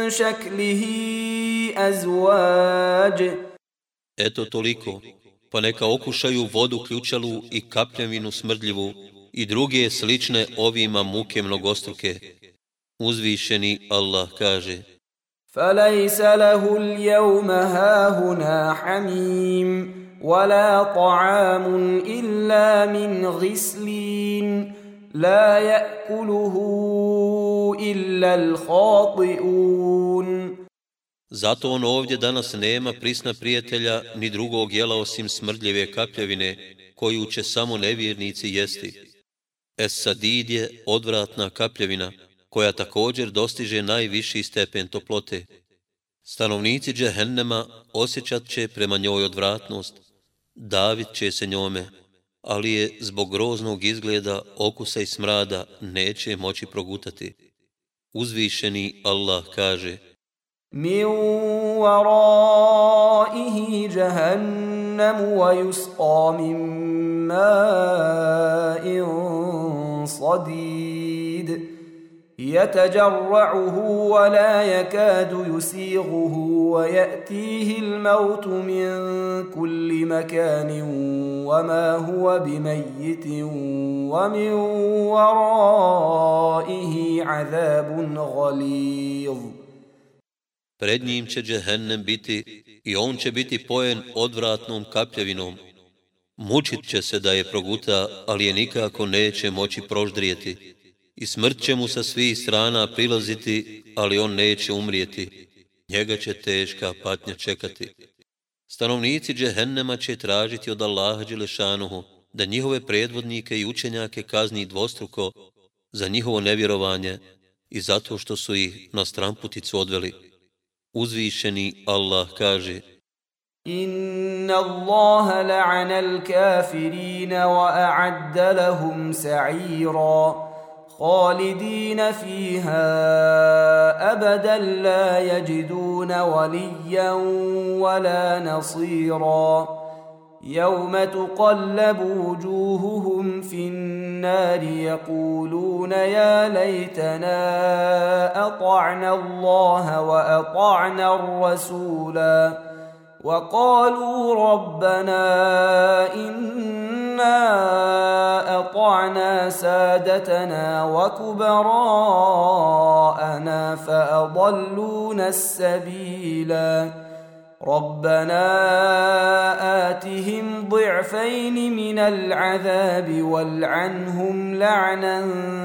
[SPEAKER 2] shaklihi azwāj.
[SPEAKER 3] Eto toliko, pa neka okušaju vodu ključalu i kapljevinu smrdljivu i druge slične ovima muke mnogostruke. Uzvišeni Allah kaže:
[SPEAKER 2] فَلَيْسَ لَهُ الْيَوْمَ هَاهُنَا حَمِيمٌ وَلَا طَعَامٌ إِلَّا مِنْ غِسْلِينٍ لَا يَأْكُلُهُ إِلَّا الْخَاطِئُونَ.
[SPEAKER 3] Zato on ovdje danas nema prisna prijatelja ni drugog jela osim smrdljive kapljevine, koju će samo nevjernici jesti. Es Sadid je odvratna kapljevina, koja također dostiže najviši stepen toplote. Stanovnici džehennema osjećat će prema njoj odvratnost, davit će se njome, ali je zbog groznog izgleda, okusa i smrada neće moći progutati. Uzvišeni Allah kaže:
[SPEAKER 2] من ورائه جهنم ويسقى من ماء صديد يتجرعه ولا يكاد يسيغه ويأتيه الموت من كل مكان وما هو بميت ومن ورائه عذاب غليظ.
[SPEAKER 3] Pred njim će džehennem biti i on će biti pojen odvratnom kapljevinom. Mučit će se da je proguta, ali je nikako neće moći proždrijeti. I smrt će mu sa svih strana prilaziti, ali on neće umrijeti. Njega će teška patnja čekati. Stanovnici džehennema će tražiti od Allaha dželešanuhu da njihove predvodnike i učenjake kazni dvostruko za njihovo nevjerovanje i zato što su ih na stramputicu odveli. Uzvišeni Allah kaže:
[SPEAKER 2] Inna Allaha la'ana al-kafirina wa a'adda lahum sa'ira خالدين فيها أبدا لا يجدون وليا ولا نصيرا يوم تقلب وجوههم في النار يقولون يا ليتنا أطعنا الله وأطعنا الرسولا وقالوا ربنا إنا أطعنا سادتنا وكبراءنا فأضلونا السبيلا ربنا آتهم ضعفين من العذاب والعنهم لعنا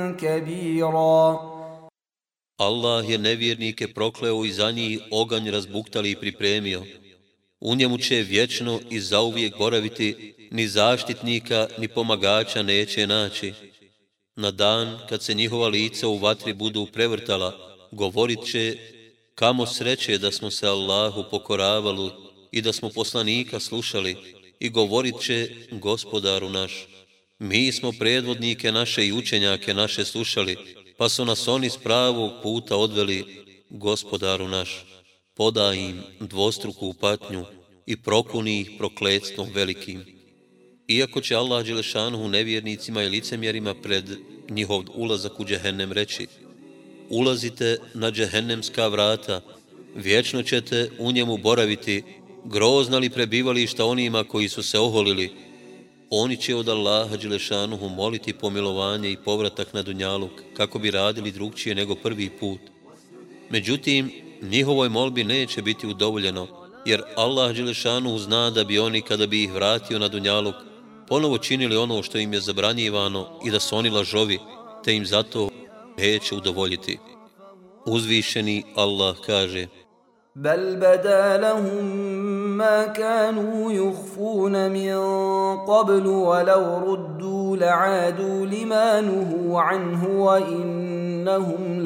[SPEAKER 2] كبيرا.
[SPEAKER 3] Allah je nevjernike prokleo i za njih oganj razbuktali i pripremio. U njemu će vječno i zauvijek boraviti, ni zaštitnika, ni pomagača neće naći. Na dan kad se njihova lica u vatri budu prevrtala, govorit će: kamo sreće da smo se Allahu pokoravali i da smo poslanika slušali, i govorit će: Gospodaru naš, mi smo predvodnike naše i učenjake naše slušali, pa su nas oni s pravog puta odveli. Gospodaru naš, podaj im dvostruku patnju i prokuni ih prokletstvom velikim. Iako će Allah dželešanuhu nevjernicima i licemjerima pred njihov ulazak u džehennem reći: ulazite na džehennemska vrata, vječno ćete u njemu boraviti, grozna li prebivališta onima koji su se oholili. Oni će od Allaha dželešanuhu moliti pomilovanje i povratak na dunjaluk, kako bi radili drugčije nego prvi put. Međutim, njihovoj molbi neće biti udovoljeno, jer Allah dželešanuhu zna da bi oni, kada bi ih vratio na dunjaluk, ponovo činili ono što im je zabranjivano i da su oni lažovi, te im zato neće udovoljiti. Uzvišeni Allah kaže:
[SPEAKER 2] بل بدا لهم ما كانوا يخفون من قبل ولو ردوا لعادوا لما نهوا عنه وإنهم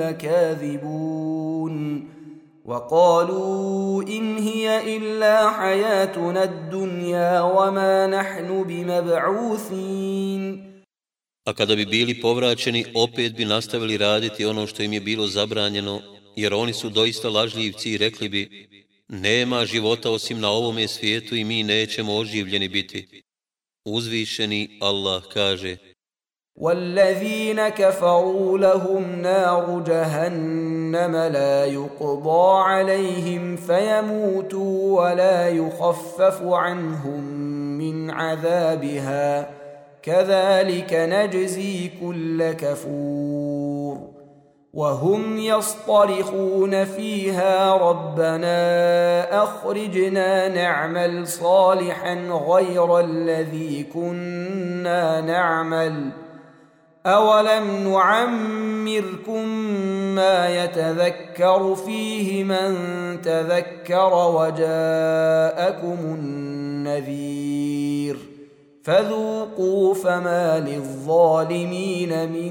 [SPEAKER 2] لكاذبون وقالوا إن هي إلا حياتنا الدنيا وما نحن بمبعوثين.
[SPEAKER 3] A kada bi bili povraćeni, opet bi nastavili raditi ono što im je bilo zabranjeno, jer oni su doista lažljivci i rekli bi: nema života osim na ovome svijetu i mi nećemo oživljeni biti. Uzvišeni Allah kaže:
[SPEAKER 2] وَالَّذِينَ كَفَرُوا لَهُمْ نَارُ جَهَنَّمَ لَا يُقْضَى عَلَيْهِمْ فَيَمُوتُوا وَلَا يُخَفَّفُ عَنْهُمْ مِنْ عَذَابِهَا كَذَلِكَ نَجْزِي كُلَّ كَفُورٍ وهم يصطرخون فيها ربنا أخرجنا نعمل صالحا غير الذي كنا نعمل أولم نعمركم ما يتذكر فيه من تذكر وجاءكم النذير فذوقوا فما للظالمين من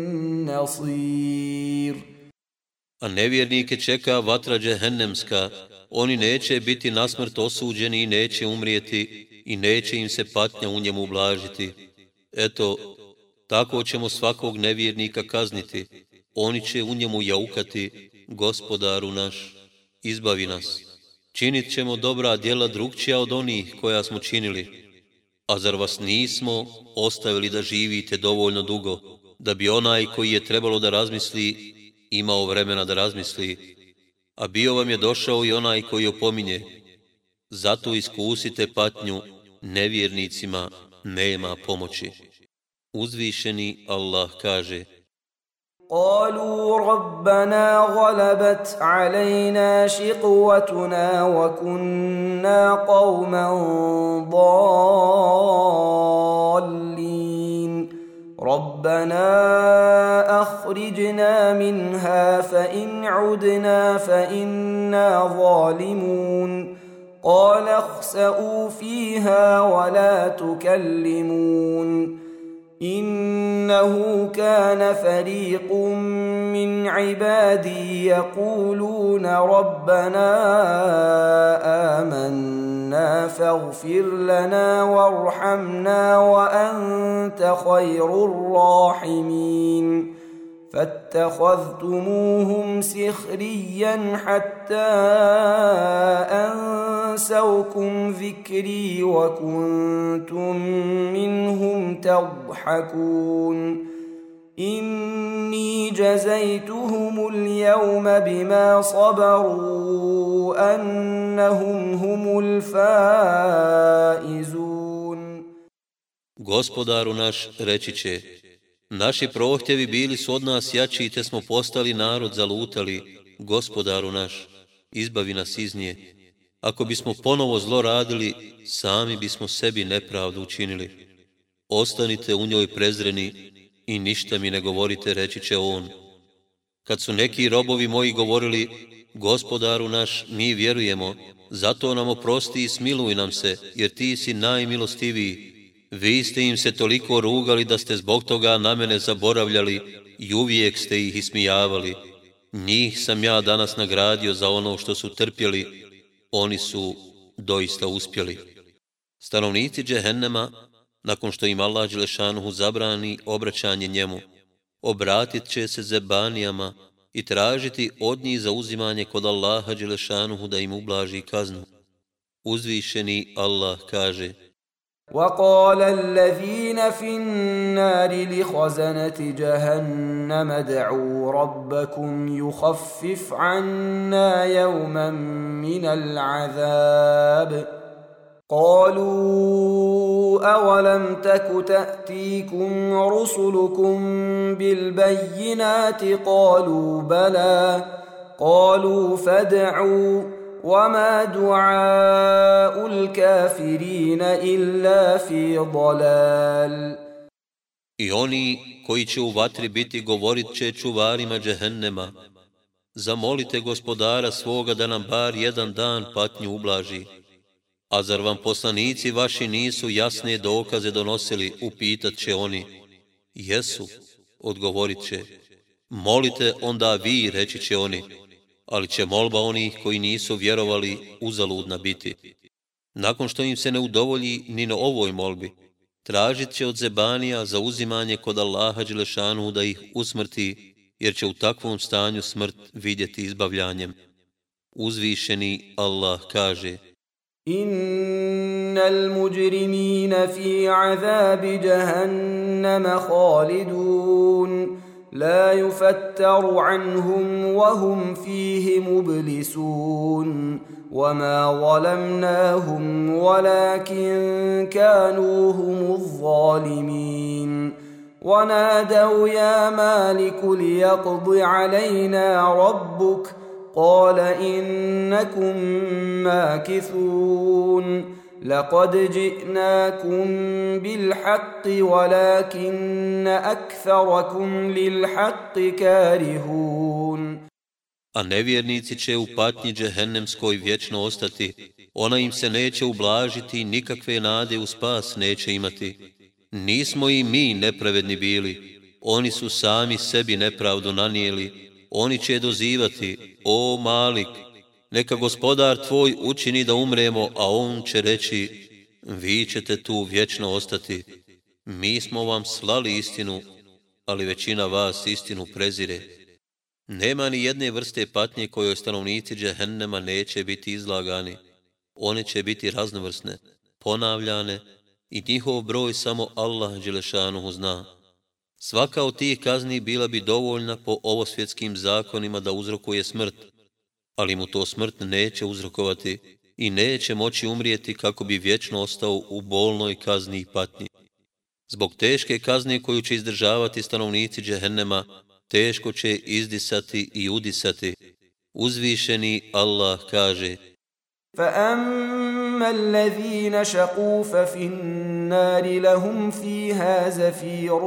[SPEAKER 2] نصير.
[SPEAKER 3] A nevjernike čeka vatra džehennemska, oni neće biti na smrt osuđeni i neće umrijeti i neće im se patnja u njemu ublažiti. Eto, tako ćemo svakog nevjernika kazniti, oni će u njemu jaukati: Gospodaru naš, izbavi nas. Činit ćemo dobra djela drukčija od onih koja smo činili. A zar vas nismo ostavili da živite dovoljno dugo, da bi onaj koji je trebalo da razmisli imao vremena da razmisli, a bio vam je došao i onaj koji opominje. Zato iskusite patnju, nevjernicima nema pomoći. Uzvišeni Allah kaže:
[SPEAKER 2] قالوا ربنا غلبت علينا شقوتنا وكنا قوما ضالين ربنا أخرجنا منها فإن عدنا فإنا ظالمون قال اخسئوا فيها ولا تكلمون إنه كان فريق من عبادي يقولون ربنا آمنا فاغفر لنا وارحمنا وأنت خير الراحمين فاتخذتموهم سخريا حتى أنسوكم ذكري وكنتم منهم تضحكون إني جزيتهم اليوم بما صبروا أنهم هم الفائزون.
[SPEAKER 3] Gospodaru naš reći će: naši prohtjevi bili su od nas jači, te smo postali narod zalutali. Gospodaru naš, izbavi nas iz nje. Ako bismo ponovo zlo radili, sami bismo sebi nepravdu učinili. Ostanite u njoj prezreni i ništa mi ne govorite, reći će on. Kad su neki robovi moji govorili: Gospodaru naš, mi vjerujemo, zato nam oprosti i smiluj nam se, jer ti si najmilostiviji. Vi ste im se toliko rugali da ste zbog toga na mene zaboravljali i uvijek ste ih ismijavali. Njih sam ja danas nagradio za ono što su trpjeli, oni su doista uspjeli. Stanovnici džehennema, nakon što im Allah dželešanuhu zabrani obraćanje njemu, obratit će se zebanijama i tražiti od njih zauzimanje kod Allaha dželešanuhu da im ublaži kaznu. Uzvišeni Allah kaže:
[SPEAKER 2] وقال الذين في النار لخزنة جهنم ادعوا ربكم يخفف عنا يوما من العذاب قالوا أولم تك تأتيكم رسلكم بالبينات قالوا بلى قالوا فادعوا وما دعاء الكافرين إلا في ضلال.
[SPEAKER 3] I oni koji će u vatri biti govorit će čuvarima džehennema: zamolite gospodara svoga da nam bar jedan dan patnju ublaži. A zar vam poslanici vaši nisu jasne dokaze donosili, upitat će oni. Jesu, odgovorit će. Molite onda vi, reći će oni. Ali će molba onih koji nisu vjerovali uzaludna biti. Nakon što im se ne udovolji ni na ovoj molbi, tražit će od zebanija za uzimanje kod Allaha dželešanu da ih usmrti, jer će u takvom stanju smrt vidjeti izbavljanjem. Uzvišeni Allah kaže:
[SPEAKER 2] Innal mujrimina fi azabi jahannama khalidun لا يفتر عنهم وهم فيه مبلسون وما ظلمناهم ولكن كانوا هم الظالمين ونادوا يا مالك ليقض علينا ربك قال إنكم ماكثون لقد جئناكم بالحق ولكن أكثركم للحق كارهون.
[SPEAKER 3] A nevjernici će u patnji džehennemskoj vječno ostati, ona im se neće ublažiti, nikakve nade u spas neće imati. Nismo i mi nepravedni bili, oni su sami sebi nepravdu nanijeli, oni će dozivati: o Malik, neka gospodar tvoj učini da umremo, a on će reći: vi ćete tu vječno ostati. Mi smo vam slali istinu, ali većina vas istinu prezire. Nema ni jedne vrste patnje kojoj stanovnici džehennema neće biti izlagani. One će biti raznovrsne, ponavljane i njihov broj samo Allah dželešanuhu zna. Svaka od tih kazni bila bi dovoljna po ovosvjetskim zakonima da uzrokuje smrt, ali mu to smrt neće uzrokovati i neće moći umrijeti kako bi vječno ostao u bolnoj kazni i patnji. Zbog teške kazne koju će izdržavati stanovnici džehennema, teško će izdisati i udisati. Uzvišeni Allah kaže:
[SPEAKER 2] فَأَمَّا الَّذِينَ شَقُوا فَفِي النَّارِ لَهُمْ فِيهَا زَفِيرٌ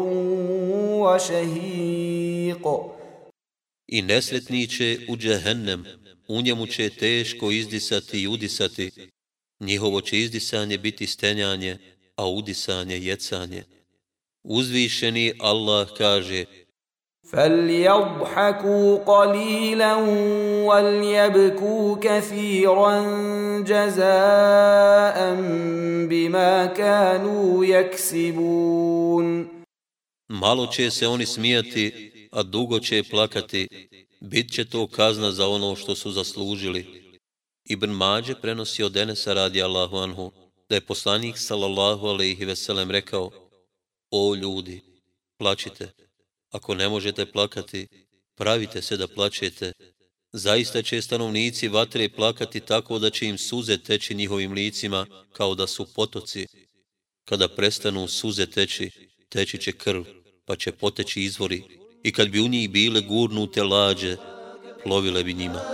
[SPEAKER 2] وَشَهِيقٌ.
[SPEAKER 3] I nesretni će u džehennem, u njemu će teško izdisati i udisati. Njihovo će izdisanje biti stenjanje, a udisanje jecanje. Uzvišeni Allah kaže:
[SPEAKER 2] فَلْيَضْحَكُوا قَلِيلًا وَلْيَبْكُوا كَثِيرًا جَزَاءً بِمَا كَانُوا يَكْسِبُونَ.
[SPEAKER 3] Malo će se oni smijati, a dugo će plakati. Bit će to kazna za ono što su zaslužili. Ibn Mađe prenosi od Enesa radijallahu anhu da je poslanik sallallahu alejhi ve sellem rekao: O ljudi, plačite. Ako ne možete plakati, pravite se da plačete. Zaista će stanovnici vatre plakati tako da će im suze teći njihovim licima kao da su potoci. Kada prestanu suze teći, teći će krv, pa će poteći izvori. I kad bi u njih bile gurnute lađe, plovile bi njima.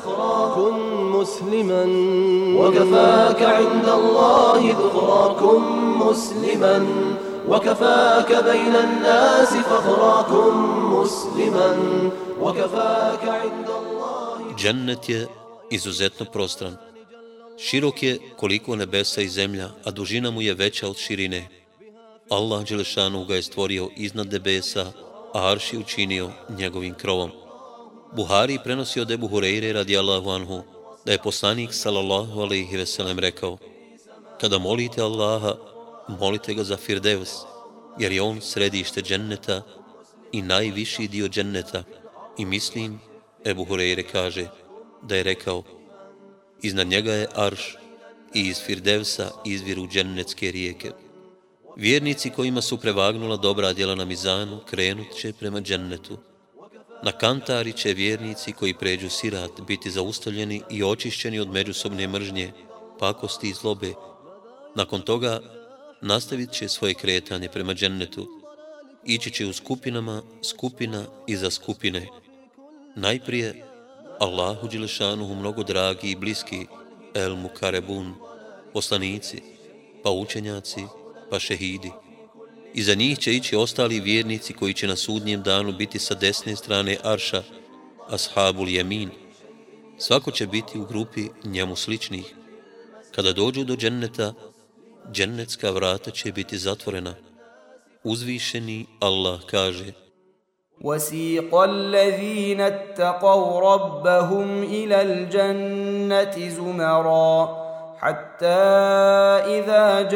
[SPEAKER 1] وكفاك بين الناس فخراكم مسلما وكفاك عند الله.
[SPEAKER 3] Džennet je izuzetno prostran. Širok je koliko nebesa i zemlja, a dužina mu je veća od širine. Allah dželešanu ga je stvorio iznad nebesa, a arš je učinio njegovim krovom. Buhari prenosi od Ebu Hureyre radijallahu anhu da je poslanik sallallahu alejhi ve sellem rekao: kada molite Allaha, molite ga za Firdevs, jer je on središte dženneta i najviši dio dženneta. I mislim, Ebu Hureyre kaže, da je rekao: iznad njega je arš i iz Firdevsa izviru džennetske rijeke. Vjernici kojima su prevagnula dobra djela na mizanu krenut će prema džennetu. Na kantari će vjernici koji pređu sirat biti zaustavljeni i očišćeni od međusobne mržnje, pakosti i zlobe. Nakon toga nastavit će svoje kretanje prema džennetu. Ići će u skupinama, skupina iza skupine. Najprije Allahu dželešanuhu mnogo dragi i bliski, el mukarebun, poslanici, pa učenjaci, pa šehidi. Iza njih će ići ostali vjernici koji će na sudnjem danu biti sa desne strane arša, ashabul jemin. Svako će biti u grupi njemu sličnih. Kada dođu do dženneta, džennetska vrata će biti zatvorena. Uzvišeni Allah kaže:
[SPEAKER 2] وَسِيقَ الَّذِينَ اتَّقَوْا رَبَّهُمْ إِلَى الْجَنَّةِ زُمَرًا حتى إذا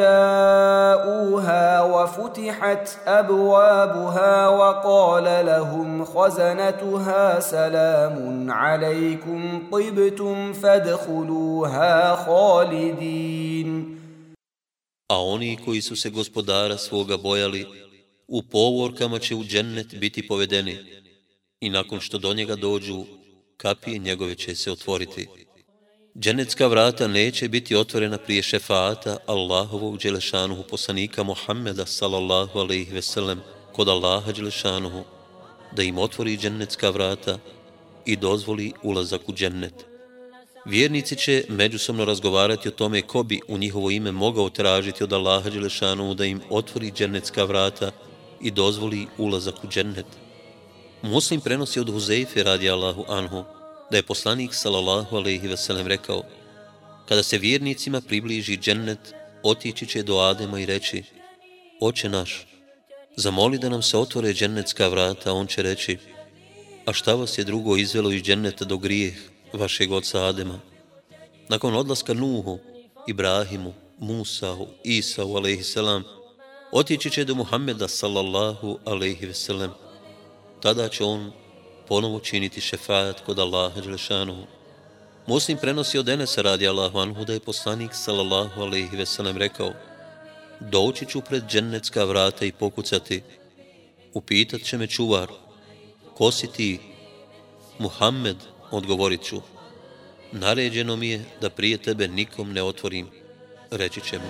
[SPEAKER 2] جاءوها وفتحت أبوابها وقال لهم خزنتها سلام عليكم طبتم فادخلوها خالدين.
[SPEAKER 3] A oni koji su se gospodara svoga bojali, u povorkama će u džennet biti povedeni i nakon što do njega dođu, kapije njegove će se otvoriti. Džennetska vrata neće biti otvorena prije šefaata Allahovog dželešanuhu poslanika Muhammeda sallallahu alejhi ve sellem kod Allaha dželešanuhu, da im otvori džennetska vrata i dozvoli ulazak u džennet. Vjernici će međusobno razgovarati o tome ko bi u njihovo ime mogao tražiti od Allaha dželešanuhu da im otvori džennetska vrata i dozvoli ulazak u džennet. Muslim prenosi od Huzeife radijallahu anhu da je poslanik sallallahu alejhi ve sellem rekao: kada se vjernicima približi džennet, otići će do Adema i reći: Oče naš, zamoli da nam se otvore džennetska vrata. On će reći: a šta vas je drugo izvelo iz dženneta do grijeh vašeg oca Adema? Nakon odlaska Nuhu, Ibrahimu, Musau, Isau alejhi selam, otići će do Muhammeda sallallahu alejhi ve sellem. Tada će on ponovo činiti šefat kod Allaha dželešanuhu. Muslim prenosi od Enesa radijallahu anhu da je poslanik sallallahu alejhi ve sellem rekao: doći ću pred džennetska vrata i pokucati. Upitat će me čuvar: ko si ti? Muhammed, odgovorit ću: naređeno mi je da prije tebe nikom ne otvorim. Reći će mu: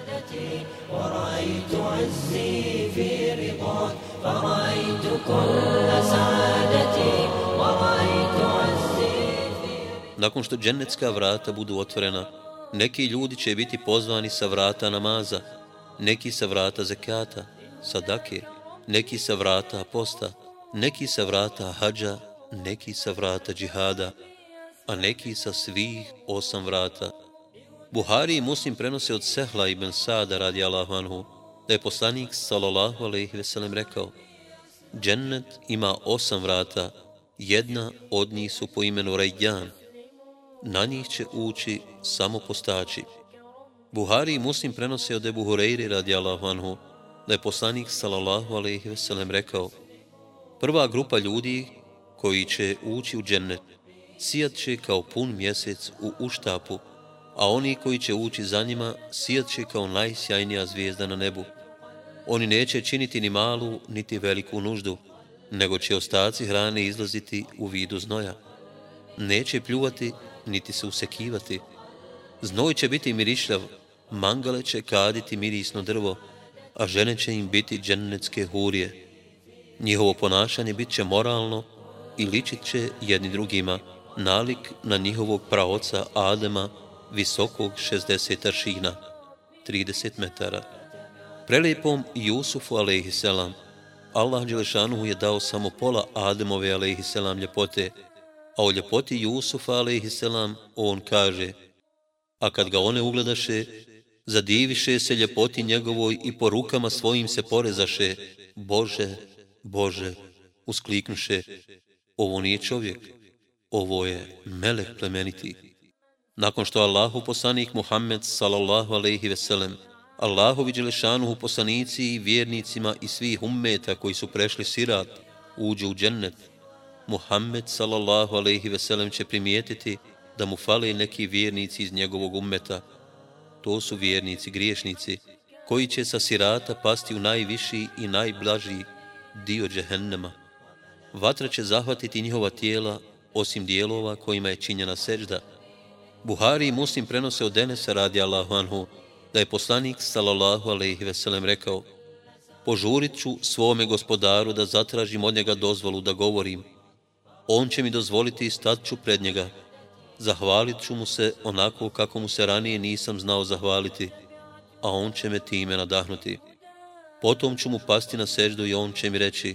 [SPEAKER 3] nakon što džennetska vrata budu otvorena, neki ljudi će biti pozvani sa vrata namaza, neki sa vrata zekata, sadake, neki sa vrata posta, neki sa vrata hadža, neki sa vrata džihada, a neki sa svih osam vrata. Buhari i Muslim prenose od Sehla ibn Sada radijallahu anhu da je poslanik sallallahu alejhi ve sellem rekao: džennet ima osam vrata, jedna od njih su po imenu Rejjan. Na njih će ući samo postači. Buhari i Muslim prenose od Ebu Hureyri radijallahu anhu da je poslanik sallallahu alejhi ve sellem rekao: prva grupa ljudi koji će ući u džennet sijat će kao pun mjesec u uštapu, a oni koji će ući za njima sijat će kao najsjajnija zvijezda na nebu. Oni neće činiti ni malu niti veliku nuždu, nego će ostaci hrane izlaziti u vidu znoja. Neće pljuvati niti se usekivati. Znoj će biti mirišljav, mangale će kaditi mirisno drvo, a žene će im biti džennetske hurije. Njihovo ponašanje bit će moralno i ličit će jedni drugima, nalik na njihovog praoca Adema, visokog šezdeset aršina, trideset metara. Prelijepom Jusufu alejhiselam Allah dželešanuhu je dao samo pola Ademove alejhiselam ljepote, a o ljepoti Jusufa alejhiselam on kaže: a kad ga one ugledaše, zadiviše se ljepoti njegovoj i po rukama svojim se porezaše: Bože, Bože, uskliknuše: ovo nije čovjek, ovo je melek plemeniti. Nakon što Allahu poslanik Muhammed sallallahu alejhi ve sellem, Allahovi dželešanuhu poslanici i vjernicima i svih ummeta koji su prešli sirat uđu u džennet, Muhammed sallallahu alejhi ve sellem će primijetiti da mu fale neki vjernici iz njegovog ummeta. To su vjernici griješnici koji će sa sirata pasti u najviši i najblaži dio džehennema. Vatra će zahvatiti njihova tijela osim dijelova kojima je činjena seđda. Buhari i Muslim prenose od Enesa radijallahu anhu da je poslanik sallallahu alejhi ve sellem rekao: požurit ću svome gospodaru da zatražim od njega dozvolu da govorim. On će mi dozvoliti i stat ću pred njega. Zahvalit ću mu se onako kako mu se ranije nisam znao zahvaliti, a on će me time nadahnuti. Potom ću mu pasti na seždu i on će mi reći: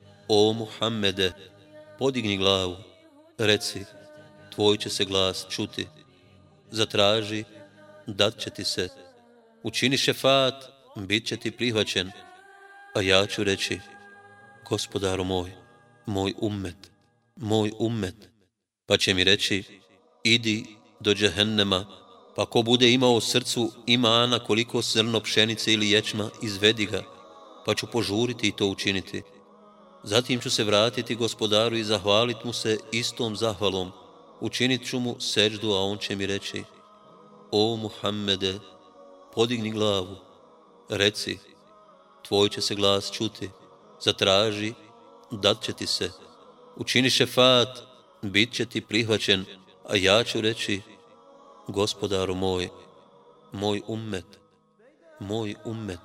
[SPEAKER 3] o Muhammede, podigni glavu, reci, tvoj će se glas čuti. Zatraži, dat će ti se. Učini šefat, bit će ti prihvaćen. A ja ću reći: gospodaru moj, moj ummet, moj ummet. Pa će mi reći: idi do džehennema, pa ko bude imao u srcu imana koliko zrno pšenice ili ječma, izvedi ga, pa ću požuriti i to učiniti. Zatim ću se vratiti gospodaru i zahvalit mu se istom zahvalom. Učinit ću mu seđdu, a on će mi reći: o Muhammede, podigni glavu, reci, tvoj će se glas čuti. Zatraži, dat će ti se. Učini šefat, bit će ti prihvaćen, a ja ću reći: gospodaru moj, moj ummet, moj ummet.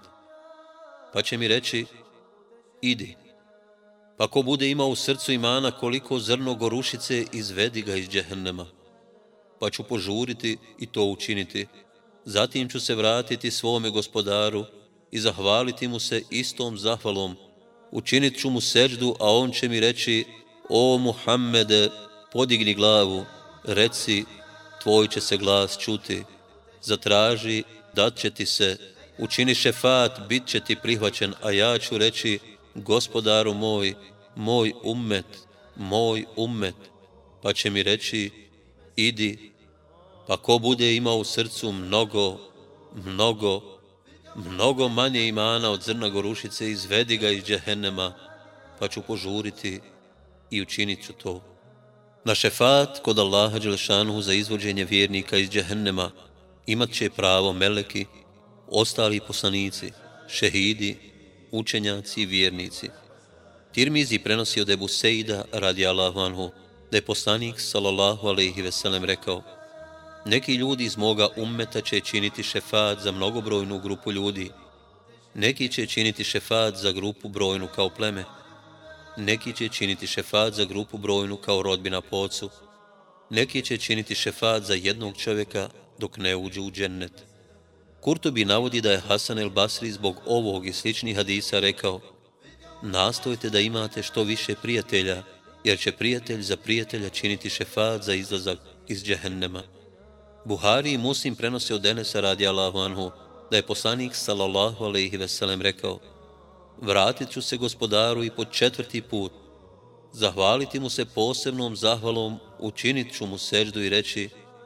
[SPEAKER 3] Pa će mi reći: idi. Pa ko bude imao u srcu imana koliko zrno gorušice, izvedi ga iz džehennema. Pa ću požuriti i to učiniti. Zatim ću se vratiti svome gospodaru i zahvaliti mu se istom zahvalom. Učinit ću mu seđdu, a on će mi reći: o Muhammede, podigni glavu, reci, tvoj će se glas čuti. Zatraži, dat će ti se. Učini šefat, bit će ti prihvaćen, a ja ću reći: gospodaru moj, moj ummet, moj ummet. Pa će mi reći: idi. Pa ko bude imao u srcu mnogo, mnogo, mnogo manje imana od zrna gorušice, izvedi ga iz džehennema, pa ću požuriti i učinit ću to. Na šefat kod Allaha dželešanuhu za izvođenje vjernika iz džehennema imat će pravo meleki, ostali poslanici, šehidi, učenjaci i vjernici. Tirmizi prenosi od Ebu Sejda radijallahu anhu da je poslanik sallallahu alejhi ve sellem rekao: neki ljudi iz moga ummeta će činiti šefat za mnogobrojnu grupu ljudi, neki će činiti šefat za grupu brojnu kao pleme, neki će činiti šefat za grupu brojnu kao rodbina po ocu, neki će činiti šefat za jednog čovjeka dok ne uđu u džennet. Kurtubi navodi da je Hasan el Basri zbog ovog i sličnih hadisa rekao: nastojte da imate što više prijatelja, jer će prijatelj za prijatelja činiti šefat za izlazak iz džehennema. Buhari i Muslim prenose od Enesa radijallahu anhu da je poslanik sallallahu alejhi ve sellem rekao: vratit ću se gospodaru i po četvrti put, zahvaliti mu se posebnom zahvalom, učinit ću mu seždu i reći: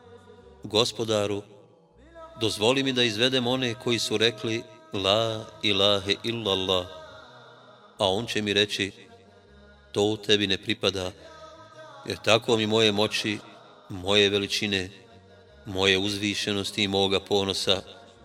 [SPEAKER 3] gospodaru, dozvoli mi da izvedem one koji su rekli la ilahe illallah, a on će mi reći: to tebi ne pripada, jer tako mi moje moći, moje veličine, moje uzvišenosti i moga ponosa,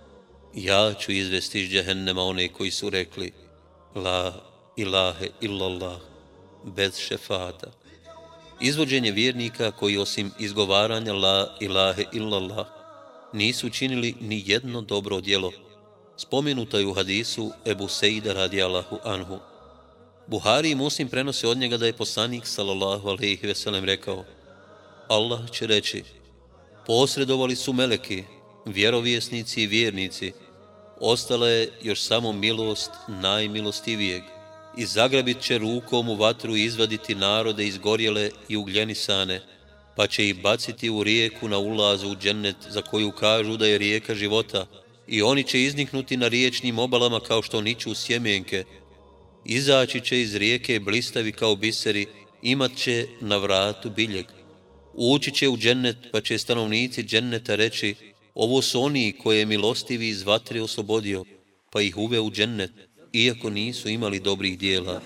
[SPEAKER 3] ja ću izvesti iz džehennema one koji su rekli la ilahe illallah bez šefata. Izvođenje vjernika koji osim izgovaranja la ilahe illallah nisu učinili ni jedno dobro djelo, spomenuto je u hadisu Ebu Sejda radijallahu anhu. Buhari i Muslim prenose od njega da je poslanik sallallahu alejhi ve sellem rekao: Allah će reći: posredovali su meleki, vjerovjesnici i vjernici, ostala je još samo milost najmilostivijeg, i zagrabit će rukom u vatru i izvaditi narode izgorjele i ugljenisane, pa će ih baciti u rijeku na ulazu u džennet, za koju kažu da je rijeka života, i oni će izniknuti na riječnim obalama kao što niču sjemenke. Izaći će iz rijeke blistavi kao biseri, imat će na vratu biljeg. Ući će u džennet, pa će stanovnici dženneta reći: ovo su oni koje je milostivi iz vatre oslobodio, pa ih uveo u džennet, iako nisu imali dobrih dijela.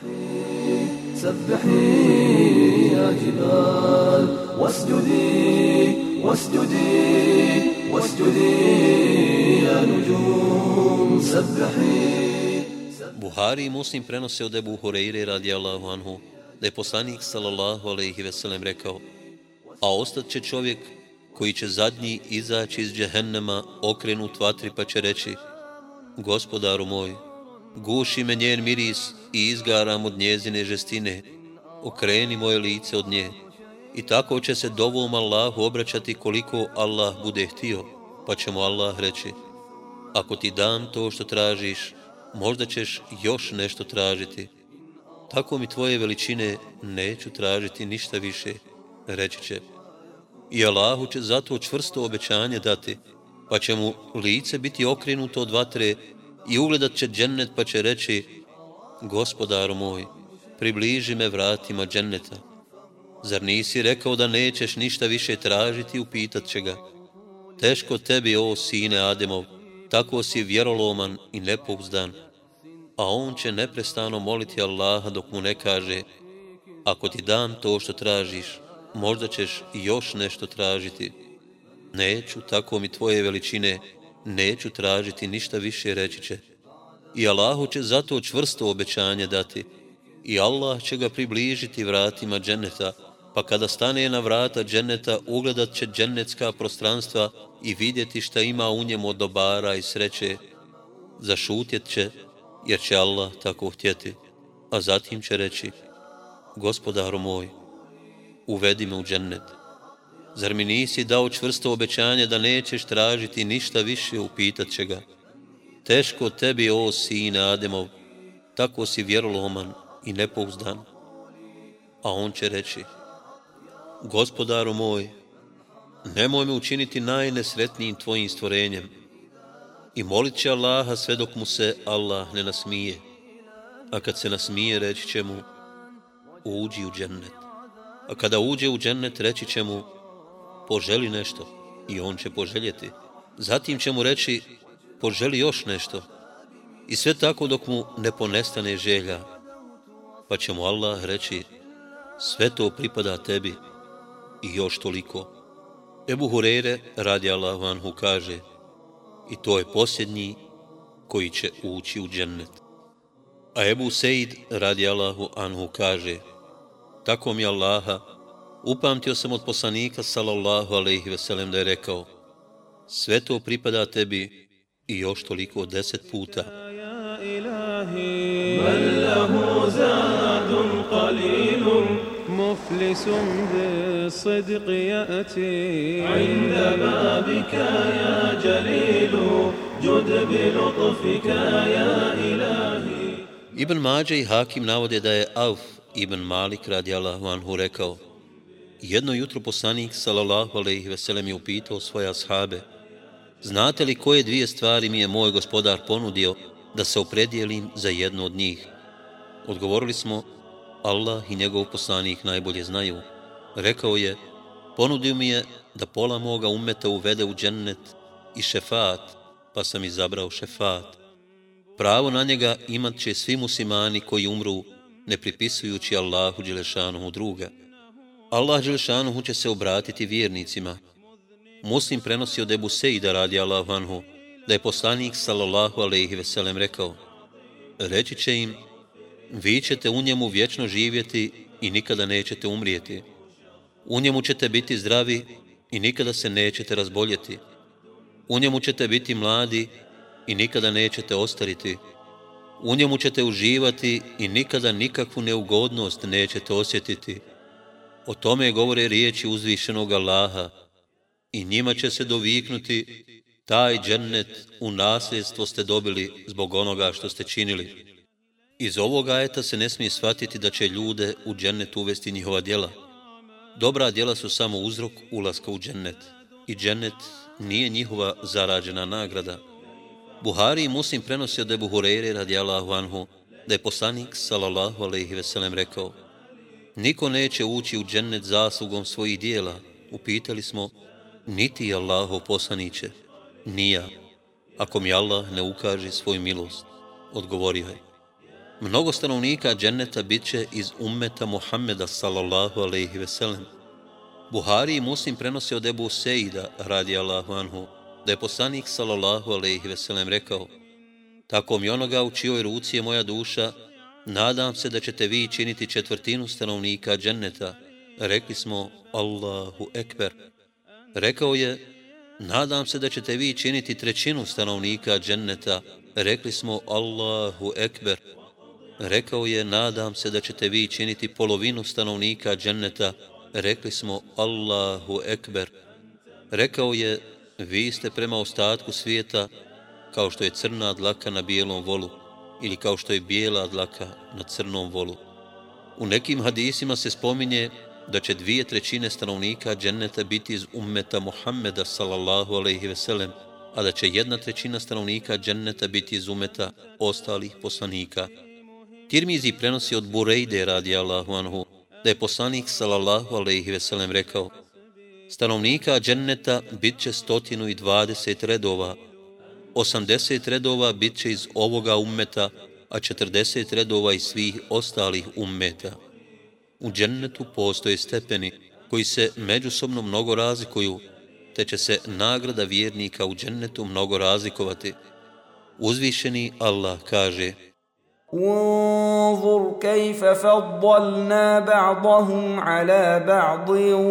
[SPEAKER 3] Buhari i Muslim prenose od Ebu Hureyre radijallahu anhu da je poslanik sallallahu alejhi ve sellem rekao: a ostat će čovjek koji će zadnji izaći iz džehennema okrenut vatri, pa će reći: gospodaru moj, guši me njen miris i izgaram od njezine žestine, okreni moje lice od nje. I tako će se dovom Allahu obraćati koliko Allah bude htio, pa će mu Allah reći: ako ti dam to što tražiš, možda ćeš još nešto tražiti. Tako mi tvoje veličine neću tražiti ništa više, reći će. I Allahu će zato čvrsto obećanje dati, pa će mu lice biti okrenuto od vatre i ugledat će džennet, pa će reći: gospodaru moj, približi me vratima dženneta. Zar nisi rekao da nećeš ništa više tražiti? Upitat će ga: teško tebi, o sine Ademov, tako si vjeroloman i nepouzdan. A on će neprestano moliti Allaha dok mu ne kaže: ako ti dam to što tražiš, možda ćeš još nešto tražiti. Neću, tako mi tvoje veličine, neću tražiti ništa više, reći će. I Allahu će zato čvrsto obećanje dati, i Allah će ga približiti vratima dženneta, pa kada stane na vrata dženneta, ugledat će džennetska prostranstva i vidjeti šta ima u njemu od dobara i sreće. Zašutjet će, jer će Allah tako htjeti, a zatim će reći: gospodaru moj, uvedi me u džennet. Zar mi nisi dao čvrsto obećanje da nećeš tražiti ništa više? Upitat će ga: teško tebi, o sine Ademov, tako si vjeroloman i nepouzdan. A on će reći: gospodaru moj, nemoj me učiniti najnesretnijim tvojim stvorenjem. I molit će Allaha sve dok mu se Allah ne nasmije. A kad se nasmije, reći će mu: uđi u džennet. A kada uđe u džennet, reći će mu: poželi nešto, i on će poželjeti. Zatim će mu reći: poželi još nešto. I sve tako dok mu ne ponestane želja. Pa će mu Allah reći: sve to pripada tebi i još toliko. Ebu Hureyre radijallahu anhu kaže, i to je posljednji koji će ući u džennet. A Ebu Sejd radijallahu anhu kaže, tako mi Allaha, upamtio sam od poslanika sallallahu alejhi ve sellem da je rekao, sve to pripada tebi i još toliko deset puta.
[SPEAKER 7] مفلس بالصدق يأتي عند بابك يا جليل جد بلطفك يا إلهي.
[SPEAKER 3] Ibn Mađe i Hakim navode da je Auf ibn Malik radijallahu anhu rekao, jedno jutro poslanik sallallahu alejhi ve sellem je upitao svoje ashabe, znate li koje dvije stvari mi je moj gospodar ponudio da se opredijelim za jednu od njih? Odgovorili smo, Allah i njegov poslanik najbolje znaju. Rekao je, ponudio mi je da pola moga ummeta uvede u džennet i šefat, pa sam izabrao šefat. Pravo na njega imat će svi muslimani koji umru, ne pripisujući Allahu dželešanuhu druga. Allah dželešanuhu će se obratiti vjernicima. Muslim prenosi od Ebu Sejda radijallahu anhu da je poslanik sallallahu alejhi ve sellem rekao, reći će im, vi ćete u njemu vječno živjeti i nikada nećete umrijeti. U njemu ćete biti zdravi i nikada se nećete razboljeti. U njemu ćete biti mladi i nikada nećete ostariti. U njemu ćete uživati i nikada nikakvu neugodnost nećete osjetiti. O tome govore riječi uzvišenog Allaha i njima će se doviknuti, taj džennet u nasljedstvo ste dobili zbog onoga što ste činili. Iz ovog ajeta se ne smije shvatiti da će ljude u džennet uvesti njihova djela. Dobra djela su samo uzrok ulaska u džennet i džennet nije njihova zarađena nagrada. Buhari i Muslim prenosi od Ebu Hureyre radijallahu anhu da je poslanik sallallahu alejhi ve sellem rekao, niko neće ući u džennet zaslugom svojih djela. Upitali smo, niti Allahov poslaniće, ni ja, ako mi Allah ne ukaže svoju milost. Odgovorio je, mnogo stanovnika dženneta bit će iz ummeta Muhammeda sallallahu alejhi ve sellem. Buhari i Muslim prenose od Ebu Sejda radijallahu anhu da je poslanik sallallahu alejhi ve sellem rekao, tako mi onoga u čijoj ruci je moja duša, nadam se da ćete vi činiti četvrtinu stanovnika dženneta. Rekli smo, Allahu ekber. Rekao je, nadam se da ćete vi činiti trećinu stanovnika dženneta. Rekli smo, Allahu ekber. Rekao je, nadam se da ćete vi činiti polovinu stanovnika dženneta. Rekli smo, Allahu ekber. Rekao je, vi ste prema ostatku svijeta kao što je crna dlaka na bijelom volu ili kao što je bijela dlaka na crnom volu. U nekim hadisima se spominje da će dvije trećine stanovnika dženneta biti iz ummeta Muhammeda sallallahu alejhi ve sellem, a da će jedna trećina stanovnika dženneta biti iz ummeta ostalih poslanika. Tirmizi prenosi od Burejde radijallahu anhu da je poslanik sallallahu alejhi ve sellem rekao, stanovnika dženneta bit će stotinu i dvadeset redova, osamdeset redova bit će iz ovoga ummeta, a četrdeset redova iz svih ostalih ummeta. U džennetu postoje stepeni koji se međusobno mnogo razlikuju, te će se nagrada vjernika u džennetu mnogo razlikovati. Uzvišeni Allah kaže,
[SPEAKER 2] انظر كيف فضلنا بعضهم على بعض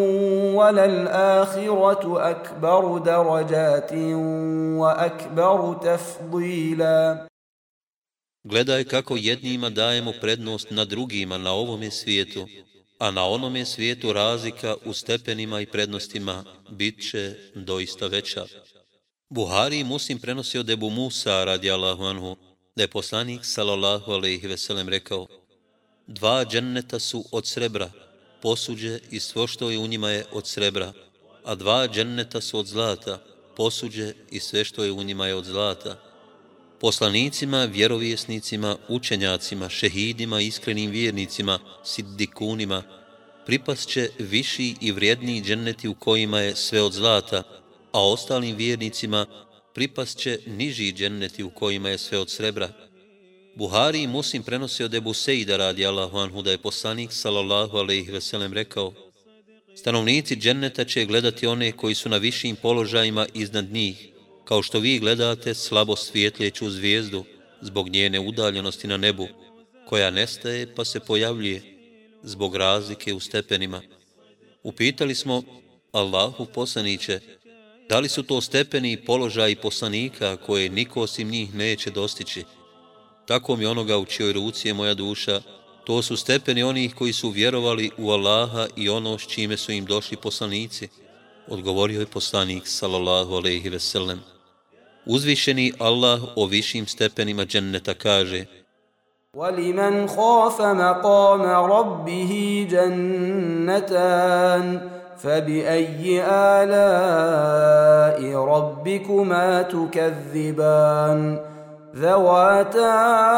[SPEAKER 2] وللآخرة أكبر درجات وأكبر تفضيلا.
[SPEAKER 3] Gledaj kako jednima dajemo prednost na drugima na ovome svijetu, a na onome svijetu razlika u stepenima i prednostima bit će doista veća. Buhari i Muslim prenosi od Ebu Musa radijallahu anhu da je poslanik sallallahu alejhi ve sellem rekao, dva dženneta su od srebra, posuđe i svo što je u njima je od srebra, a dva dženneta su od zlata, posuđe i sve što je u njima je od zlata. Poslanicima, vjerovjesnicima, učenjacima, šehidima, iskrenim vjernicima, siddikunima, pripast će viši i vrijedniji dženneti u kojima je sve od zlata, a ostalim vjernicima pripast će niži dženneti u kojima je sve od srebra. Buhari i Muslim prenosi od Ebu Sejda radijallahu anhu da je poslanik sallallahu alejhi ve sellem rekao: stanovnici dženneta će gledati one koji su na višim položajima iznad njih, kao što vi gledate slabo svijetljeću zvijezdu zbog njene udaljenosti na nebu, koja nestaje pa se pojavljuje zbog razlike u stepenima. Upitali smo: Allahu poslaniće, da li su to stepeni i položaji poslanika koje niko osim njih neće dostići? Tako mi onoga u čijoj ruci je moja duša, to su stepeni onih koji su vjerovali u Allaha i ono s čime su im došli poslanici, odgovorio je poslanik sallallahu alejhi ve sellem. Uzvišeni Allah o višim stepenima dženneta kaže:
[SPEAKER 2] وَلِمَنْ خَافَ مَقَامَ رَبِّهِ جَنَّتَانِ فَبِأَيِّ آلَاءِ رَبِّكُمَا تُكَذِّبَانِ ذَوَاتَا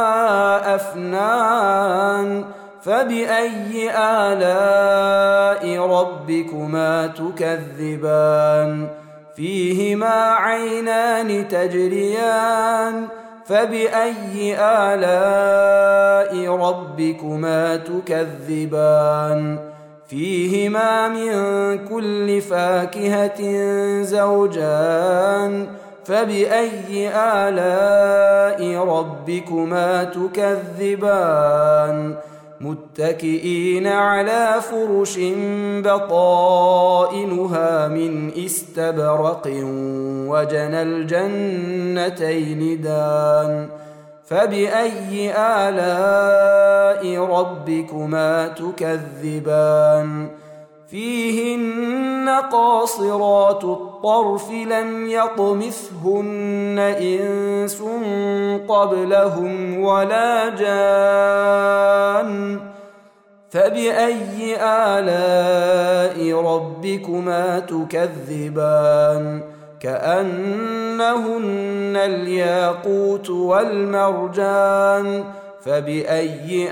[SPEAKER 2] أَفْنَانٍ فَبِأَيِّ آلَاءِ رَبِّكُمَا تُكَذِّبَانِ فِيهِمَا عَيْنَانِ تَجْرِيَانِ فَبِأَيِّ آلَاءِ رَبِّكُمَا تُكَذِّبَانِ فِيهِمَا مِنْ كُلِّ فَاكِهَةٍ زَوْجَانِ فَبِأَيِّ آلَاءِ رَبِّكُمَا تُكَذِّبَانِ مُتَّكِئِينَ عَلَى فُرُشٍ بَطَائِنُهَا مِنْ إِسْتَبْرَقٍ وَجَنَى الْجَنَّتَيْنِ دَانٍ فَبِأَيِّ آلَاءِ رَبِّكُمَا تُكَذِّبَانِ فِيهِنَّ قَاصِرَاتُ الطَّرْفِ لَمْ يَطْمِثْهُنَّ إِنسٌ قَبْلَهُمْ وَلَا جَانٌّ فَبِأَيِّ آلَاءِ رَبِّكُمَا تُكَذِّبَانِ كَأَنَّهُنَّ الْيَاقُوتُ وَالْمَرْجَانُ فَبِأَيِّ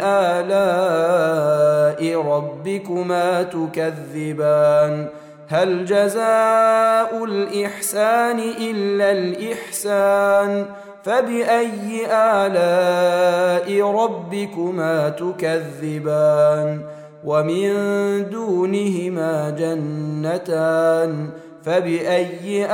[SPEAKER 2] آلَاءِ رَبِّكُمَا تُكَذِّبَانِ هَلْ جَزَاءُ الْإِحْسَانِ إِلَّا الْإِحْسَانُ فَبِأَيِّ آلَاءِ رَبِّكُمَا تُكَذِّبَانِ وَمِن دُونِهِمَا جَنَّتَانِ فَبِأَيِّ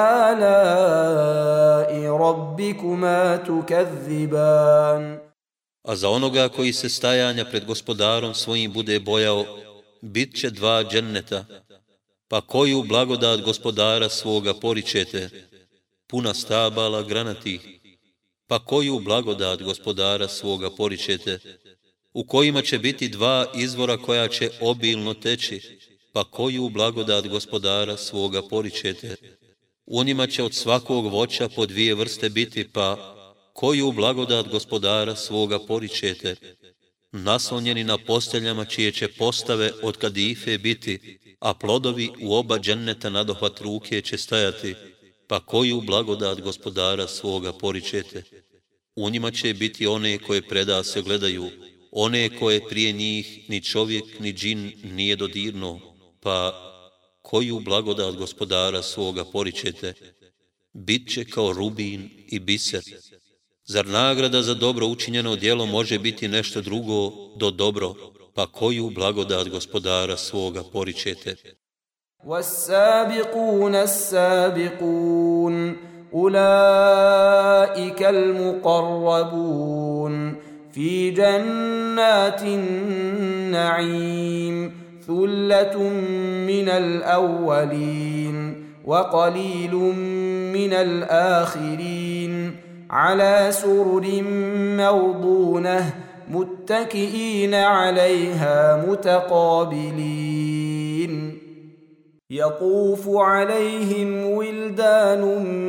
[SPEAKER 2] آلَاءِ رَبِّكُمَا تُكَذِّبَانِ
[SPEAKER 3] A za onoga koji se stajanja pred gospodarom svojim bude bojao, bit će dva dženneta, pa koju blagodat gospodara svoga poričete, puna stabala granatih, pa koju blagodat gospodara svoga poričete, u kojima će biti dva izvora koja će obilno teći, pa koju blagodat gospodara svoga poričete. U njima će od svakog voća po dvije vrste biti, pa koju blagodat gospodara svoga poričete, naslonjeni na posteljama čije će postave od kadife biti, a plodovi u oba dženneta nadohvat ruke će stajati, pa koju blagodat gospodara svoga poričete. U njima će biti one koje preda se gledaju, one koje prije njih ni čovjek ni džin nije dodirnuo, pa koju blagodat gospodara svoga poričete. Bit će kao rubin i biser. Zar nagrada za dobro učinjeno djelo može biti nešto drugo do dobro, pa koju blagodat gospodara svoga poričete?
[SPEAKER 2] وَالسَّابِقُونَ السَّابِقُونَ أُولَئِكَ الْمُقَرَّبُونَ فِي جَنَّاتِ النَّعِيمِ ثُلَّةٌ مِّنَ الْأَوَّلِينَ وَقَلِيلٌ مِّنَ الْآخِرِينَ على سرر موضونة متكئين عليها متقابلين يطوف عليهم ولدان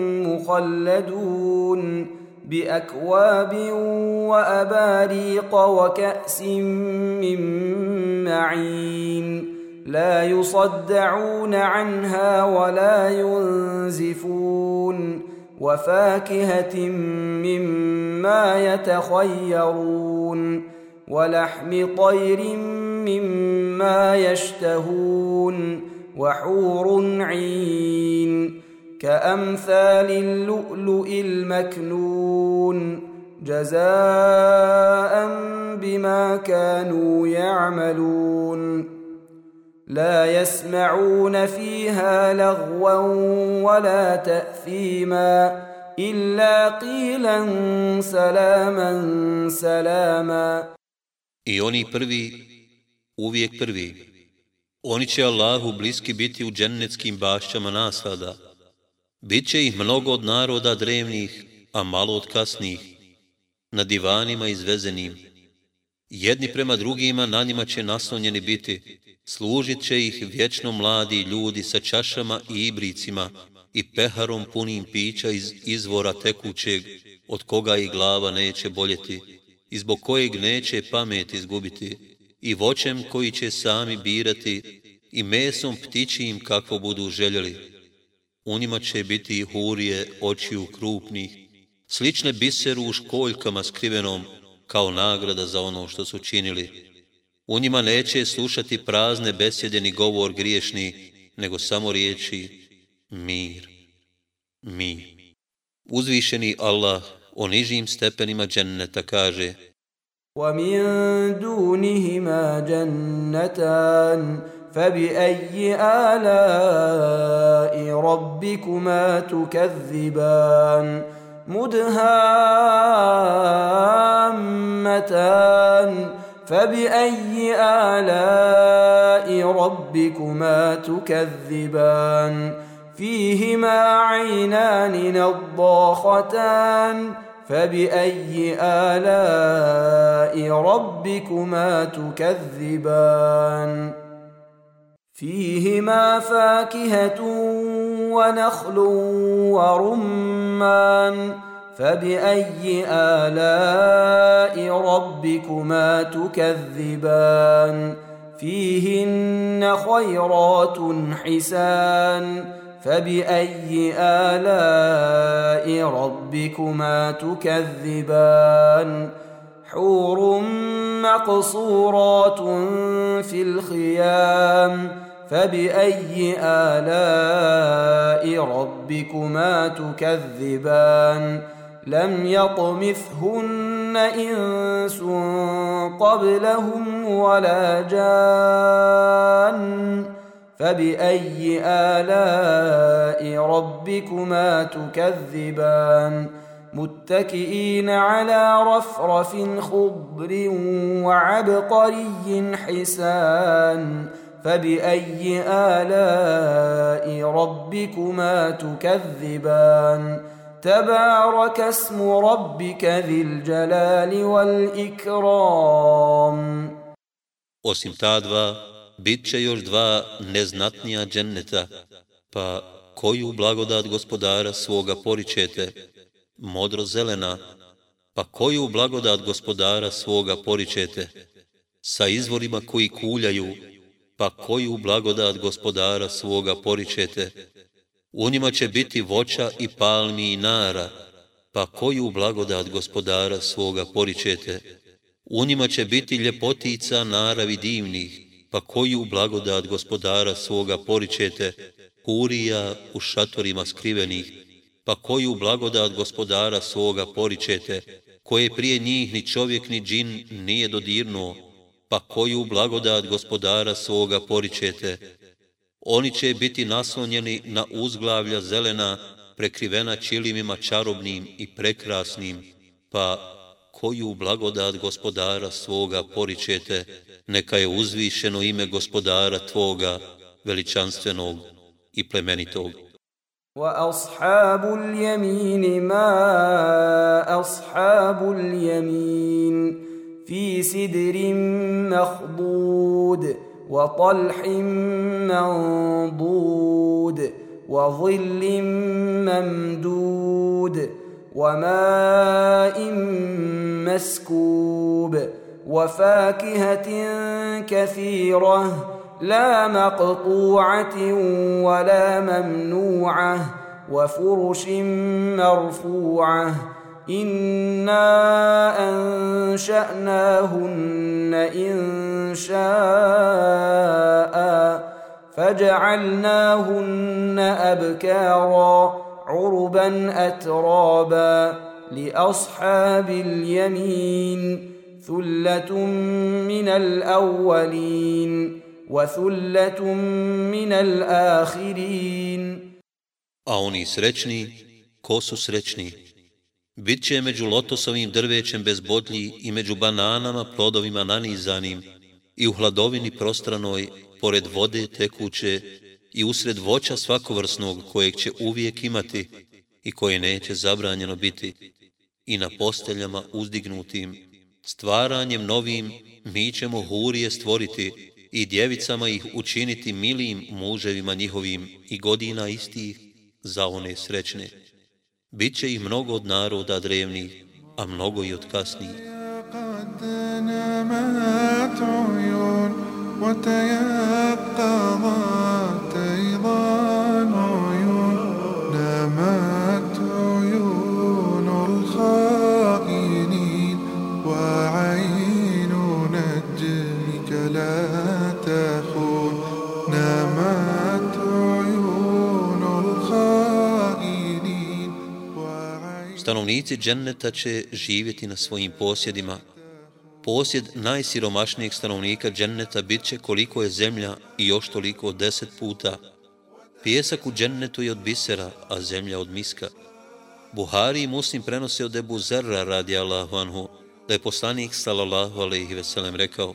[SPEAKER 2] مخلدون بأكواب وأباريق وكأس من معين لا يصدعون عنها ولا ينزفون وفاكهة مما يتخيرون ولحم طير مما يشتهون وحور عين كأمثال اللؤلؤ المكنون جزاء بما كانوا يعملون لا يسمعون فيها لغوا ولا تأثيما إلا قيلا سلاما سلاما.
[SPEAKER 3] I oni prvi, uvijek prvi, oni će Allahu bliski biti u džennetskim bašćama nasada. Biće ih mnogo od naroda drevnih, a malo od kasnih, na divanima izvezenim. Jedni prema drugima na njima će naslonjeni biti, služit će ih vječno mladi ljudi sa čašama i ibricima i peharom punim pića iz izvora tekućeg, od koga i glava neće boljeti, i zbog kojeg neće pamet izgubiti, i voćem koji će sami birati, i mesom ptičijim kakvo budu željeli. U njima će biti hurije očiju krupnih, slične biseru u školjkama skrivenom, kao nagrada za ono što su činili. U njima neće slušati prazne besjede ni govor griješni, nego samo riječi mir, mir. Uzvišeni Allah o nižim stepenima dženneta kaže:
[SPEAKER 2] وَمِن دُونِهِمَا جَنَّتَانِ فَبِأَيِّ آلَاءِ رَبِّكُمَا تُكَذِّبَانِ مُدْهَامَّتَانِ فَبِأَيِّ آلَاءِ رَبِّكُمَا تُكَذِّبَانِ فِيهِمَا عَيْنَانِ نَضَّاخَتَانِ فَبِأَيِّ آلَاءِ رَبِّكُمَا تُكَذِّبَانِ فِيهِمَا فَاكِهَةٌ وَنَخْلٌ وَرُمَّانٌ فَبِأَيِّ آلَاءِ رَبِّكُمَا تُكَذِّبَانِ فِيهِنَّ خَيْرَاتٌ حِسَانٌ فَبِأَيِّ آلَاءِ رَبِّكُمَا تُكَذِّبَانِ حُورٌ مَقْصُورَاتٌ فِي الْخِيَامِ فَبِأَيِّ آلَاءِ رَبِّكُمَا تُكَذِّبَانِ لَمْ يَطْمِثْهُنَّ إِنسٌ قَبْلَهُمْ وَلَا جَانٌّ فَبِأَيِّ آلَاءِ رَبِّكُمَا تُكَذِّبَانِ مُتَّكِئِينَ عَلَى رَفْرَفٍ خُضْرٍ وَعَبْقَرِيٍّ حِسَانٍ فَبِأَيِّ آلَاءِ رَبِّكُمَا تُكَذِّبَانِ تَبَارَكَ اسْمُ رَبِّكَ ذِي الْجَلَالِ وَالْإِكْرَامِ.
[SPEAKER 3] Osim ta dva, bit će još dva neznatnija dženneta, pa koju blagodat gospodara svoga poričete? Modro zelena, pa koju blagodat gospodara svoga poričete? Sa izvorima koji kuljaju, pa koju blagodat gospodara svoga poričete? U njima će biti voća i palmi i nara, pa koju blagodat gospodara svoga poričete? U njima će biti ljepotica naravi divnih, pa koju blagodat gospodara svoga poričete? Hurija u šatorima skrivenih, pa koju blagodat gospodara svoga poričete? Koje prije njih ni čovjek ni džin nije dodirnuo, pa koju blagodat gospodara svoga poričete? Oni će biti naslonjeni na uzglavlja zelena, prekrivena čilimima čarobnim i prekrasnim, pa koju blagodat gospodara svoga poričete? Neka je uzvišeno ime gospodara tvoga, veličanstvenog i plemenitog.
[SPEAKER 2] وَأَصْحَابُ الْيَمِينِ مَا أَصْحَابُ الْيَمِينِ فِي سِدْرٍ مَخْضُودٍ وَطَلْحٍ مَنضُودٍ وَظِلٍّ مَمْدُودٍ وَمَاءٍ مَسْكُوبٍ وَفَاكِهَةٍ كَثِيرَةٍ لا مقطوعة ولا ممنوعة وفرش مرفوعة إنا أنشأناهن إن شاء فجعلناهن أبكارا عربا أترابا لأصحاب اليمين ثلة من الأولين وثلة من الآخرين.
[SPEAKER 3] A oni srećni, ko su srećni? Bit će među lotosovim drvećem bez bodlji i među bananama plodovima nanizanim i u hladovini prostranoj, pored vode tekuće i usred voća svakovrsnog kojeg će uvijek imati i koje neće zabranjeno biti, i na posteljama uzdignutim, stvaranjem novim mi ćemo hurije stvoriti i djevicama ih učiniti milijim muževima njihovim i godina istih za one srećne. Biće ih mnogo od naroda drevnih, a mnogo i od kasnijih. Stanovnici dženneta će živjeti na svojim posjedima. Posjed najsiromašnijeg stanovnika dženneta bit će koliko je zemlja i još toliko deset puta. Pijesak u džennetu je od bisera, a zemlja od miska. Buhari i Muslim prenose od Ebu Zerra radijallahu anhu da je poslanik sallallahu alejhi ve sellem rekao: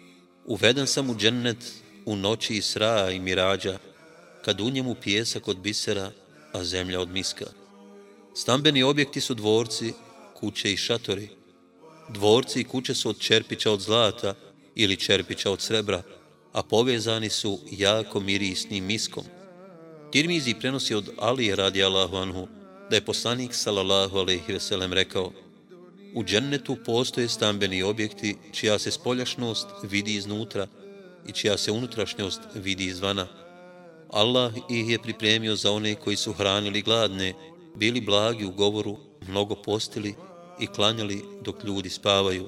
[SPEAKER 3] uveden sam u džennet u noći Israa i Mirađa, kad u njemu pijesak od bisera, a zemlja od miska. Stambeni objekti su dvorci, kuće i šatori. Dvorci i kuće su od čerpića od zlata ili čerpića od srebra, a povezani su jako mirisnim miskom. Tirmizi prenosi od Alije radijallahu anhu da je poslanik sallallahu alejhi ve sellem rekao: u džennetu postoje stambeni objekti čija se spoljašnost vidi iznutra i čija se unutrašnjost vidi izvana. Allah ih je pripremio za one koji su hranili gladne, bili blagi u govoru, mnogo postili i klanjali dok ljudi spavaju.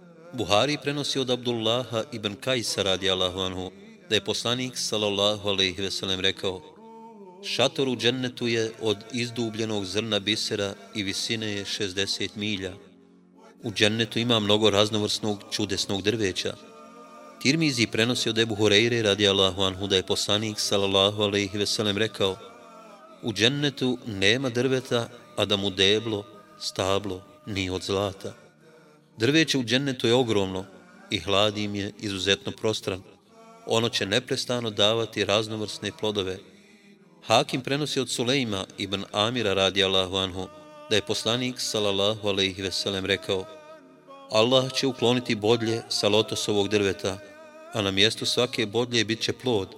[SPEAKER 3] Buhari prenosi od Abdullaha ibn Kajsa radijallahu anhu da je poslanik sallallahu alejhi ve sellem rekao: šator u džennetu je od izdubljenog zrna bisera i visine je šezdeset milja. U džennetu ima mnogo raznovrsnog čudesnog drveća. Tirmizi prenosi od Ebu Hureyre radijallahu anhu da je poslanik sallallahu alejhi ve sellem rekao: u džennetu nema drveta, a da mu deblo, stablo, ni od zlata. Drveće u džennetu je ogromno i hlad im je izuzetno prostran. Ono će neprestano davati raznovrsne plodove. Hakim prenosi od Sulejma ibn Amira radijallahu anhu da je poslanik sallallahu alejhi ve sellem rekao: Allah će ukloniti bodlje sa lotosovog drveta, a na mjestu svake bodlje bit će plod.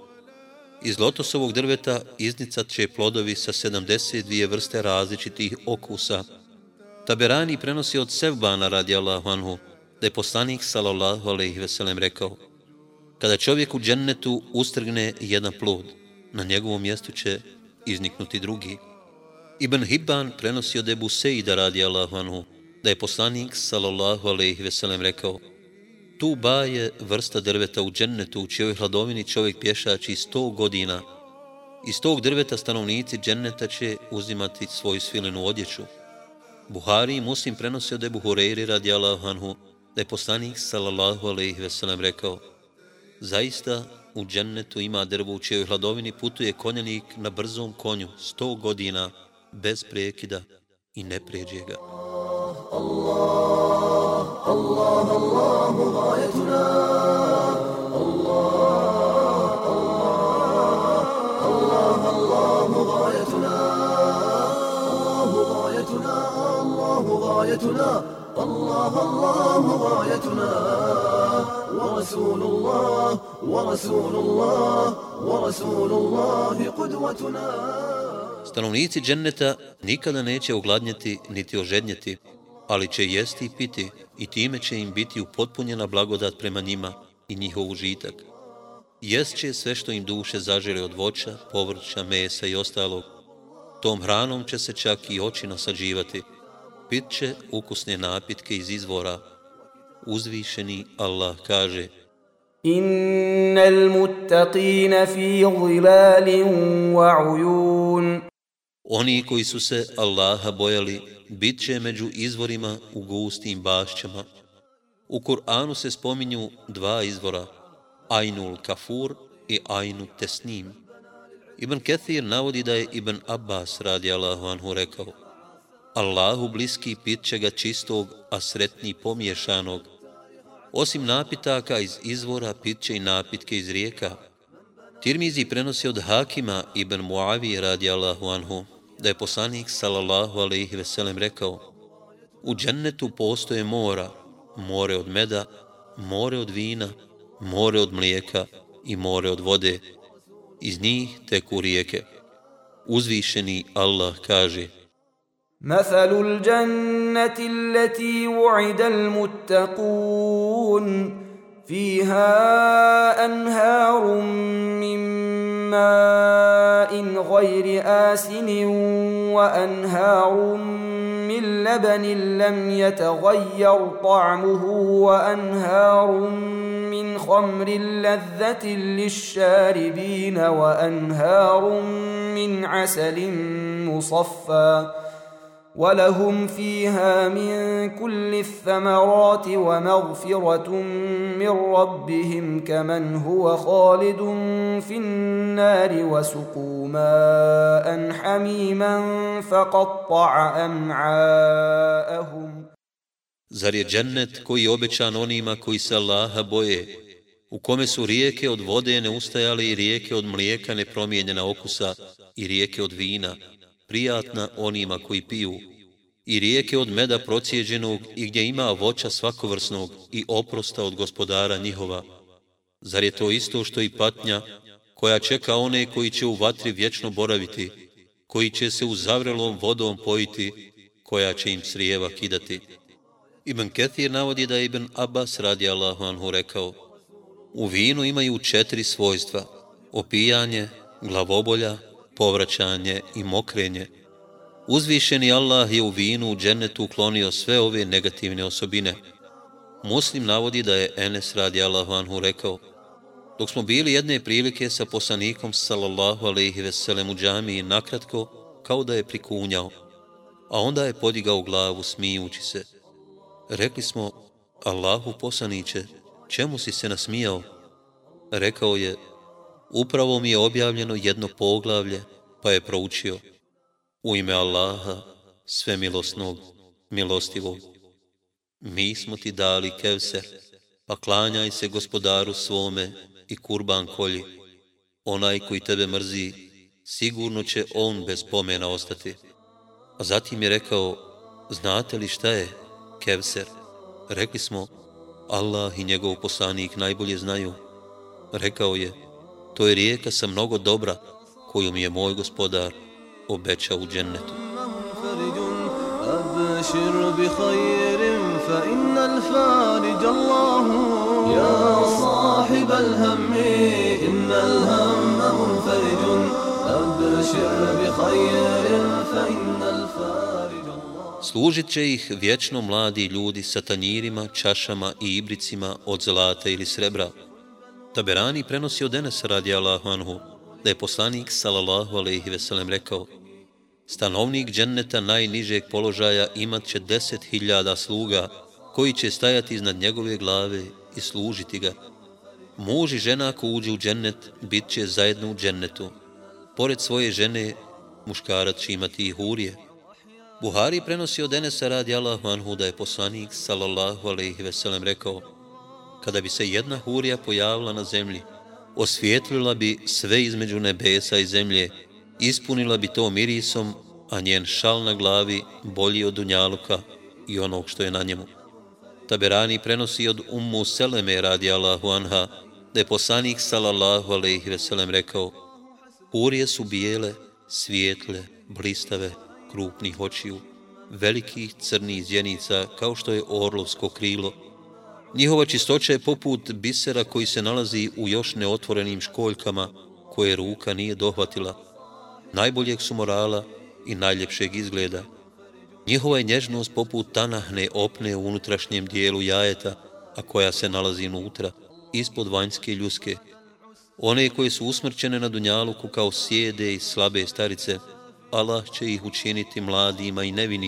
[SPEAKER 3] Iz lotosovog drveta iznicat će plodovi sa sedamdeset dvije vrste različitih okusa. Taberani prenosi od Sevbana radijallahu anhu da je poslanik sallallahu alejhi ve sellem rekao: kada čovjek u džennetu ustrgne jedan plod, na njegovom mjestu će izniknuti drugi. Ibn Hibban prenosi od Ebu Sejda radijallahu anhu da je poslanik sallallahu alejhi ve sellem rekao: tuba je vrsta drveta u džennetu u čijoj hladovini čovjek pješači sto godina. Iz tog drveta stanovnici dženneta će uzimati svoju svilenu odjeću. Buhari i Muslim prenose od Ebu Hureyre radijallahu anhu da je poslanik sallallahu alejhi ve sellem rekao: zaista u džennetu ima drvo u čijoj hladovini putuje konjanik na brzom konju sto godina bez prekida i ne prijeđe ga.
[SPEAKER 1] Allah, Allah, Allahu ghajetuna. Allah, Allah, Allah, Allahu ghajetuna. Allahu ghajetuna, Allahu ghajetuna. Allah, Allahu ghajetuna. Wa Rasulullah, wa Rasulullah, wa Rasulullah qudwatuna.
[SPEAKER 3] Stanovnici dženneta nikada neće ogladnjeti niti ožednjeti, ali će jesti i piti i time će im biti upotpunjena blagodat prema njima i njihov užitak. Jest će sve što im duše zažele od voća, povrća, mesa i ostalog. Tom hranom će se čak i oči nasađivati. Pit će ukusne napitke iz izvora. Uzvišeni Allah kaže:
[SPEAKER 2] Innal muttaqina fi zilalin wa uyun.
[SPEAKER 3] Oni koji su se Allaha bojali bit će među izvorima u gustim bašćama. U Kur'anu se spominju dva izvora, Ainul Kafur i Ainu Tesnim. Ibn Kathir navodi da je Ibn Abbas radijallahu anhu rekao: Allahu bliski pit će ga čistog, a sretni pomiješanog. Osim napitaka iz izvora, pit će i napitke iz rijeka. Tirmizi prenosi od Hakima Ibn Muavi radijallahu anhu da je poslanik sallallahu alejhi ve sellem rekao: u džennetu postoje mora, more od meda, more od vina, more od mlijeka i more od vode. Iz njih teku rijeke. Uzvišeni Allah kaže:
[SPEAKER 2] مثل الجنة التي وعد المتقون فيها أنهار من ماء غير آسن وأنهار من لبن لم يتغير طعمه وأنهار من خمر لذة للشاربين وأنهار من عسل مصفى ولهم فيها من كل الثمرات ومغفرة من ربهم كمن هو خالد في النار وسقوا ماء حميما فقطع أمعاءهم.
[SPEAKER 3] Zar je džennet koji je obećan onima koji se Allaha boje, u kome su rijeke od vode neustajale i rijeke od mlijeka nepromijenjena okusa i rijeke od vina prijatna onima koji piju, i rijeke od meda procijeđenog i gdje ima voća svakovrsnog i oprosta od gospodara njihova. Zar je to isto što i patnja koja čeka one koji će u vatri vječno boraviti, koji će se u zavrelom vodom pojiti, koja će im srijeva kidati? Ibn Kathir navodi da je Ibn Abbas radijallahu anhu rekao: u vinu imaju četiri svojstva: opijanje, glavobolja, povraćanje i mokrenje. Uzvišeni Allah je u vinu u džennetu uklonio sve ove negativne osobine. Muslim navodi da je Enes radijallahu anhu rekao: dok smo bili jedne prilike sa poslanikom sallallahu alejhi ve sellem u džamiji, nakratko kao da je prikunjao, a onda je podigao glavu smijući se. Rekli smo: Allahu poslaniće, čemu si se nasmijao? Rekao je: upravo mi je objavljeno jedno poglavlje, pa je proučio: u ime Allaha, svemilosnog, milostivog. Mi smo ti dali Kevser, pa klanjaj se gospodaru svome i kurban kolji. Onaj koji tebe mrzi, sigurno će on bez pomena ostati. A zatim je rekao: znate li šta je Kevser? Rekli smo: Allah i njegov poslanik najbolje znaju. Rekao je: to je rijeka sa mnogo dobra koju mi je moj gospodar obećao u džennetu.
[SPEAKER 1] أبشر بخير فإن الفارج الله يا صاحب الهم إن الهم منفرج أبشر بخير فإن الفارج الله.
[SPEAKER 3] Služit će ih vječno mladi ljudi sa tanjirima, čašama i ibricima od zlata ili srebra. Taberani prenosi od Enesa radijallahu anhu da je poslanik sallallahu alejhi ve sellem rekao: stanovnik dženneta najnižeg položaja imat će deset hiljada sluga koji će stajati iznad njegove glave i služiti ga. Muž i žena ko uđe u džennet bit će zajedno u džennetu. Pored svoje žene, muškarac će imati i hurije. Buhari prenosi od Enesa radijallahu anhu da je poslanik sallallahu alejhi ve sellem rekao: kada bi se jedna hurija pojavila na zemlji, osvijetlila bi sve između nebesa i zemlje, ispunila bi to mirisom, a njen šal na glavi bolji od dunjaluka i onog što je na njemu. Taberani prenosi od Ummu Seleme radijallahu anha da je poslanik sallallahu alejhi ve sellem rekao: hurije su bijele, svijetle, blistave, krupnih očiju, velikih crnih zjenica kao što je orlovsko krilo. Njihova čistoća je poput bisera koji se nalazi u još neotvorenim školjkama koje ruka nije dohvatila. Najboljeg su morala i najljepšeg izgleda. Njihova je nježnost poput tanahne opne u unutrašnjem dijelu jajeta, a koja se nalazi unutra, ispod vanjske ljuske. One koje su usmrćene na dunjaluku kao sjede i slabe starice, Allah će ih učiniti mladima i nevinim,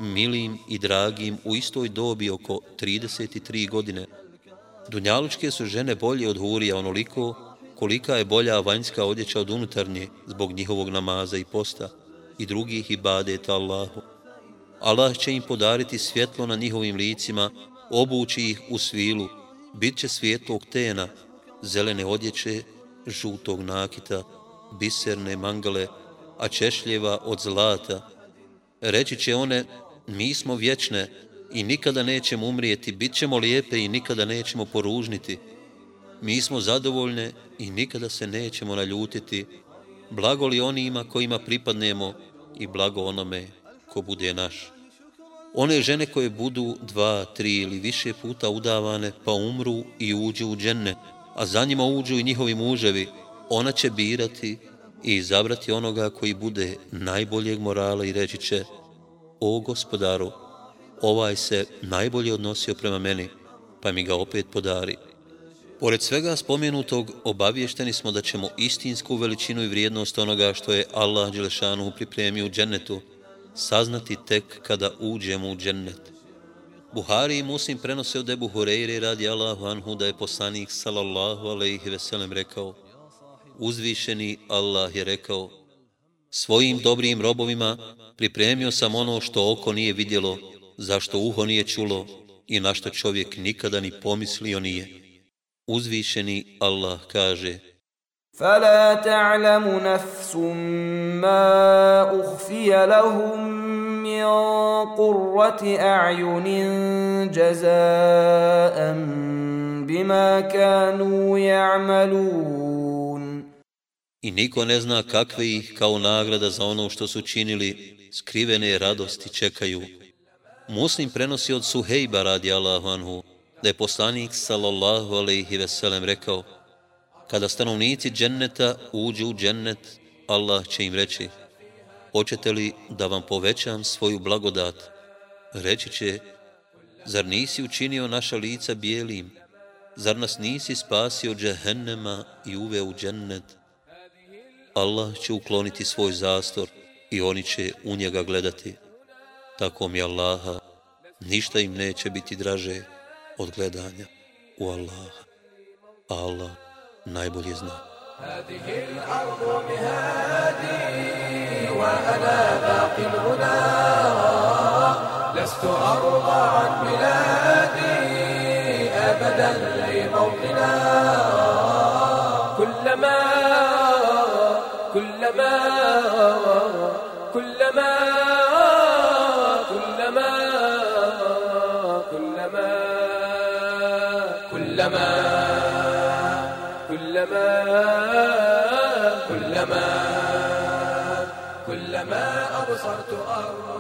[SPEAKER 3] milim i dragim u istoj dobi oko trideset tri godine. Dunjalučke su žene bolje od hurija onoliko kolika je bolja vanjska odjeća od unutarnje zbog njihovog namaza i posta i drugih ibadeta Allahu. Allah će im podariti svjetlo na njihovim licima, obući ih u svilu, bit će svjetlog tena, zelene odjeće, žutog nakita, biserne mangale, a češljeva od zlata. Reći će one, mi smo vječne i nikada nećemo umrijeti, bit ćemo lijepe i nikada nećemo poružniti. Mi smo zadovoljne i nikada se nećemo naljutiti. Blago li onima kojima pripadnemo i blago onome ko bude naš. One žene koje budu dva, tri ili više puta udavane pa umru i uđu u džennet, a za njima uđu i njihovi muževi, ona će birati i izabrati onoga koji bude najboljeg morala i reći će: o Gospodaru, ovaj se najbolje odnosio prema meni, pa mi ga opet podari. Pored svega spomenutog, obavješteni smo da ćemo istinsku veličinu i vrijednost onoga što je Allah dželešanu pripremio u džennetu saznati tek kada uđemo u džennet. Buhari i Muslim prenose od Ebu Hureyre radi Allahu anhu da je poslanik sallallahu alejhi ve sellem rekao: uzvišeni Allah je rekao: svojim dobrim robovima pripremio sam ono što oko nije vidjelo, zašto uho nije čulo i na što čovjek nikada ni pomislio nije. Uzvišeni Allah kaže:
[SPEAKER 2] فَلَا تَعْلَمُ نَفْسٌ مَا أُخْفِيَ لَهُم مِّن قُرَّةِ أَعْيُنٍ جَزَاءً بِمَا كَانُوا يَعْمَلُونَ.
[SPEAKER 3] I niko ne zna kakve ih kao nagrada za ono što su činili skrivene radosti čekaju. Muslim prenosi od Suhejba radi Allahu anhu da je poslanik sallallahu alejhi ve sellem rekao: kada stanovnici dženneta uđu u džennet, Allah će im reći: hoćete li da vam povećam svoju blagodat? Reći će: zar nisi učinio naša lica bijelim? Zar nas nisi spasio džehennema i uveo u džennet? Allah će ukloniti svoj zastor i oni će u njega gledati. Tako mi Allaha, ništa im neće biti draže od gledanja u Allaha. Allah najbolje zna.
[SPEAKER 1] هذه الأرض مهادي وأنا باق هنا لست أرضى عن بلادي أبدا لموطنا كلما كلما كلما كلما كلما كلما كلما كلما كلما أبصرت أرض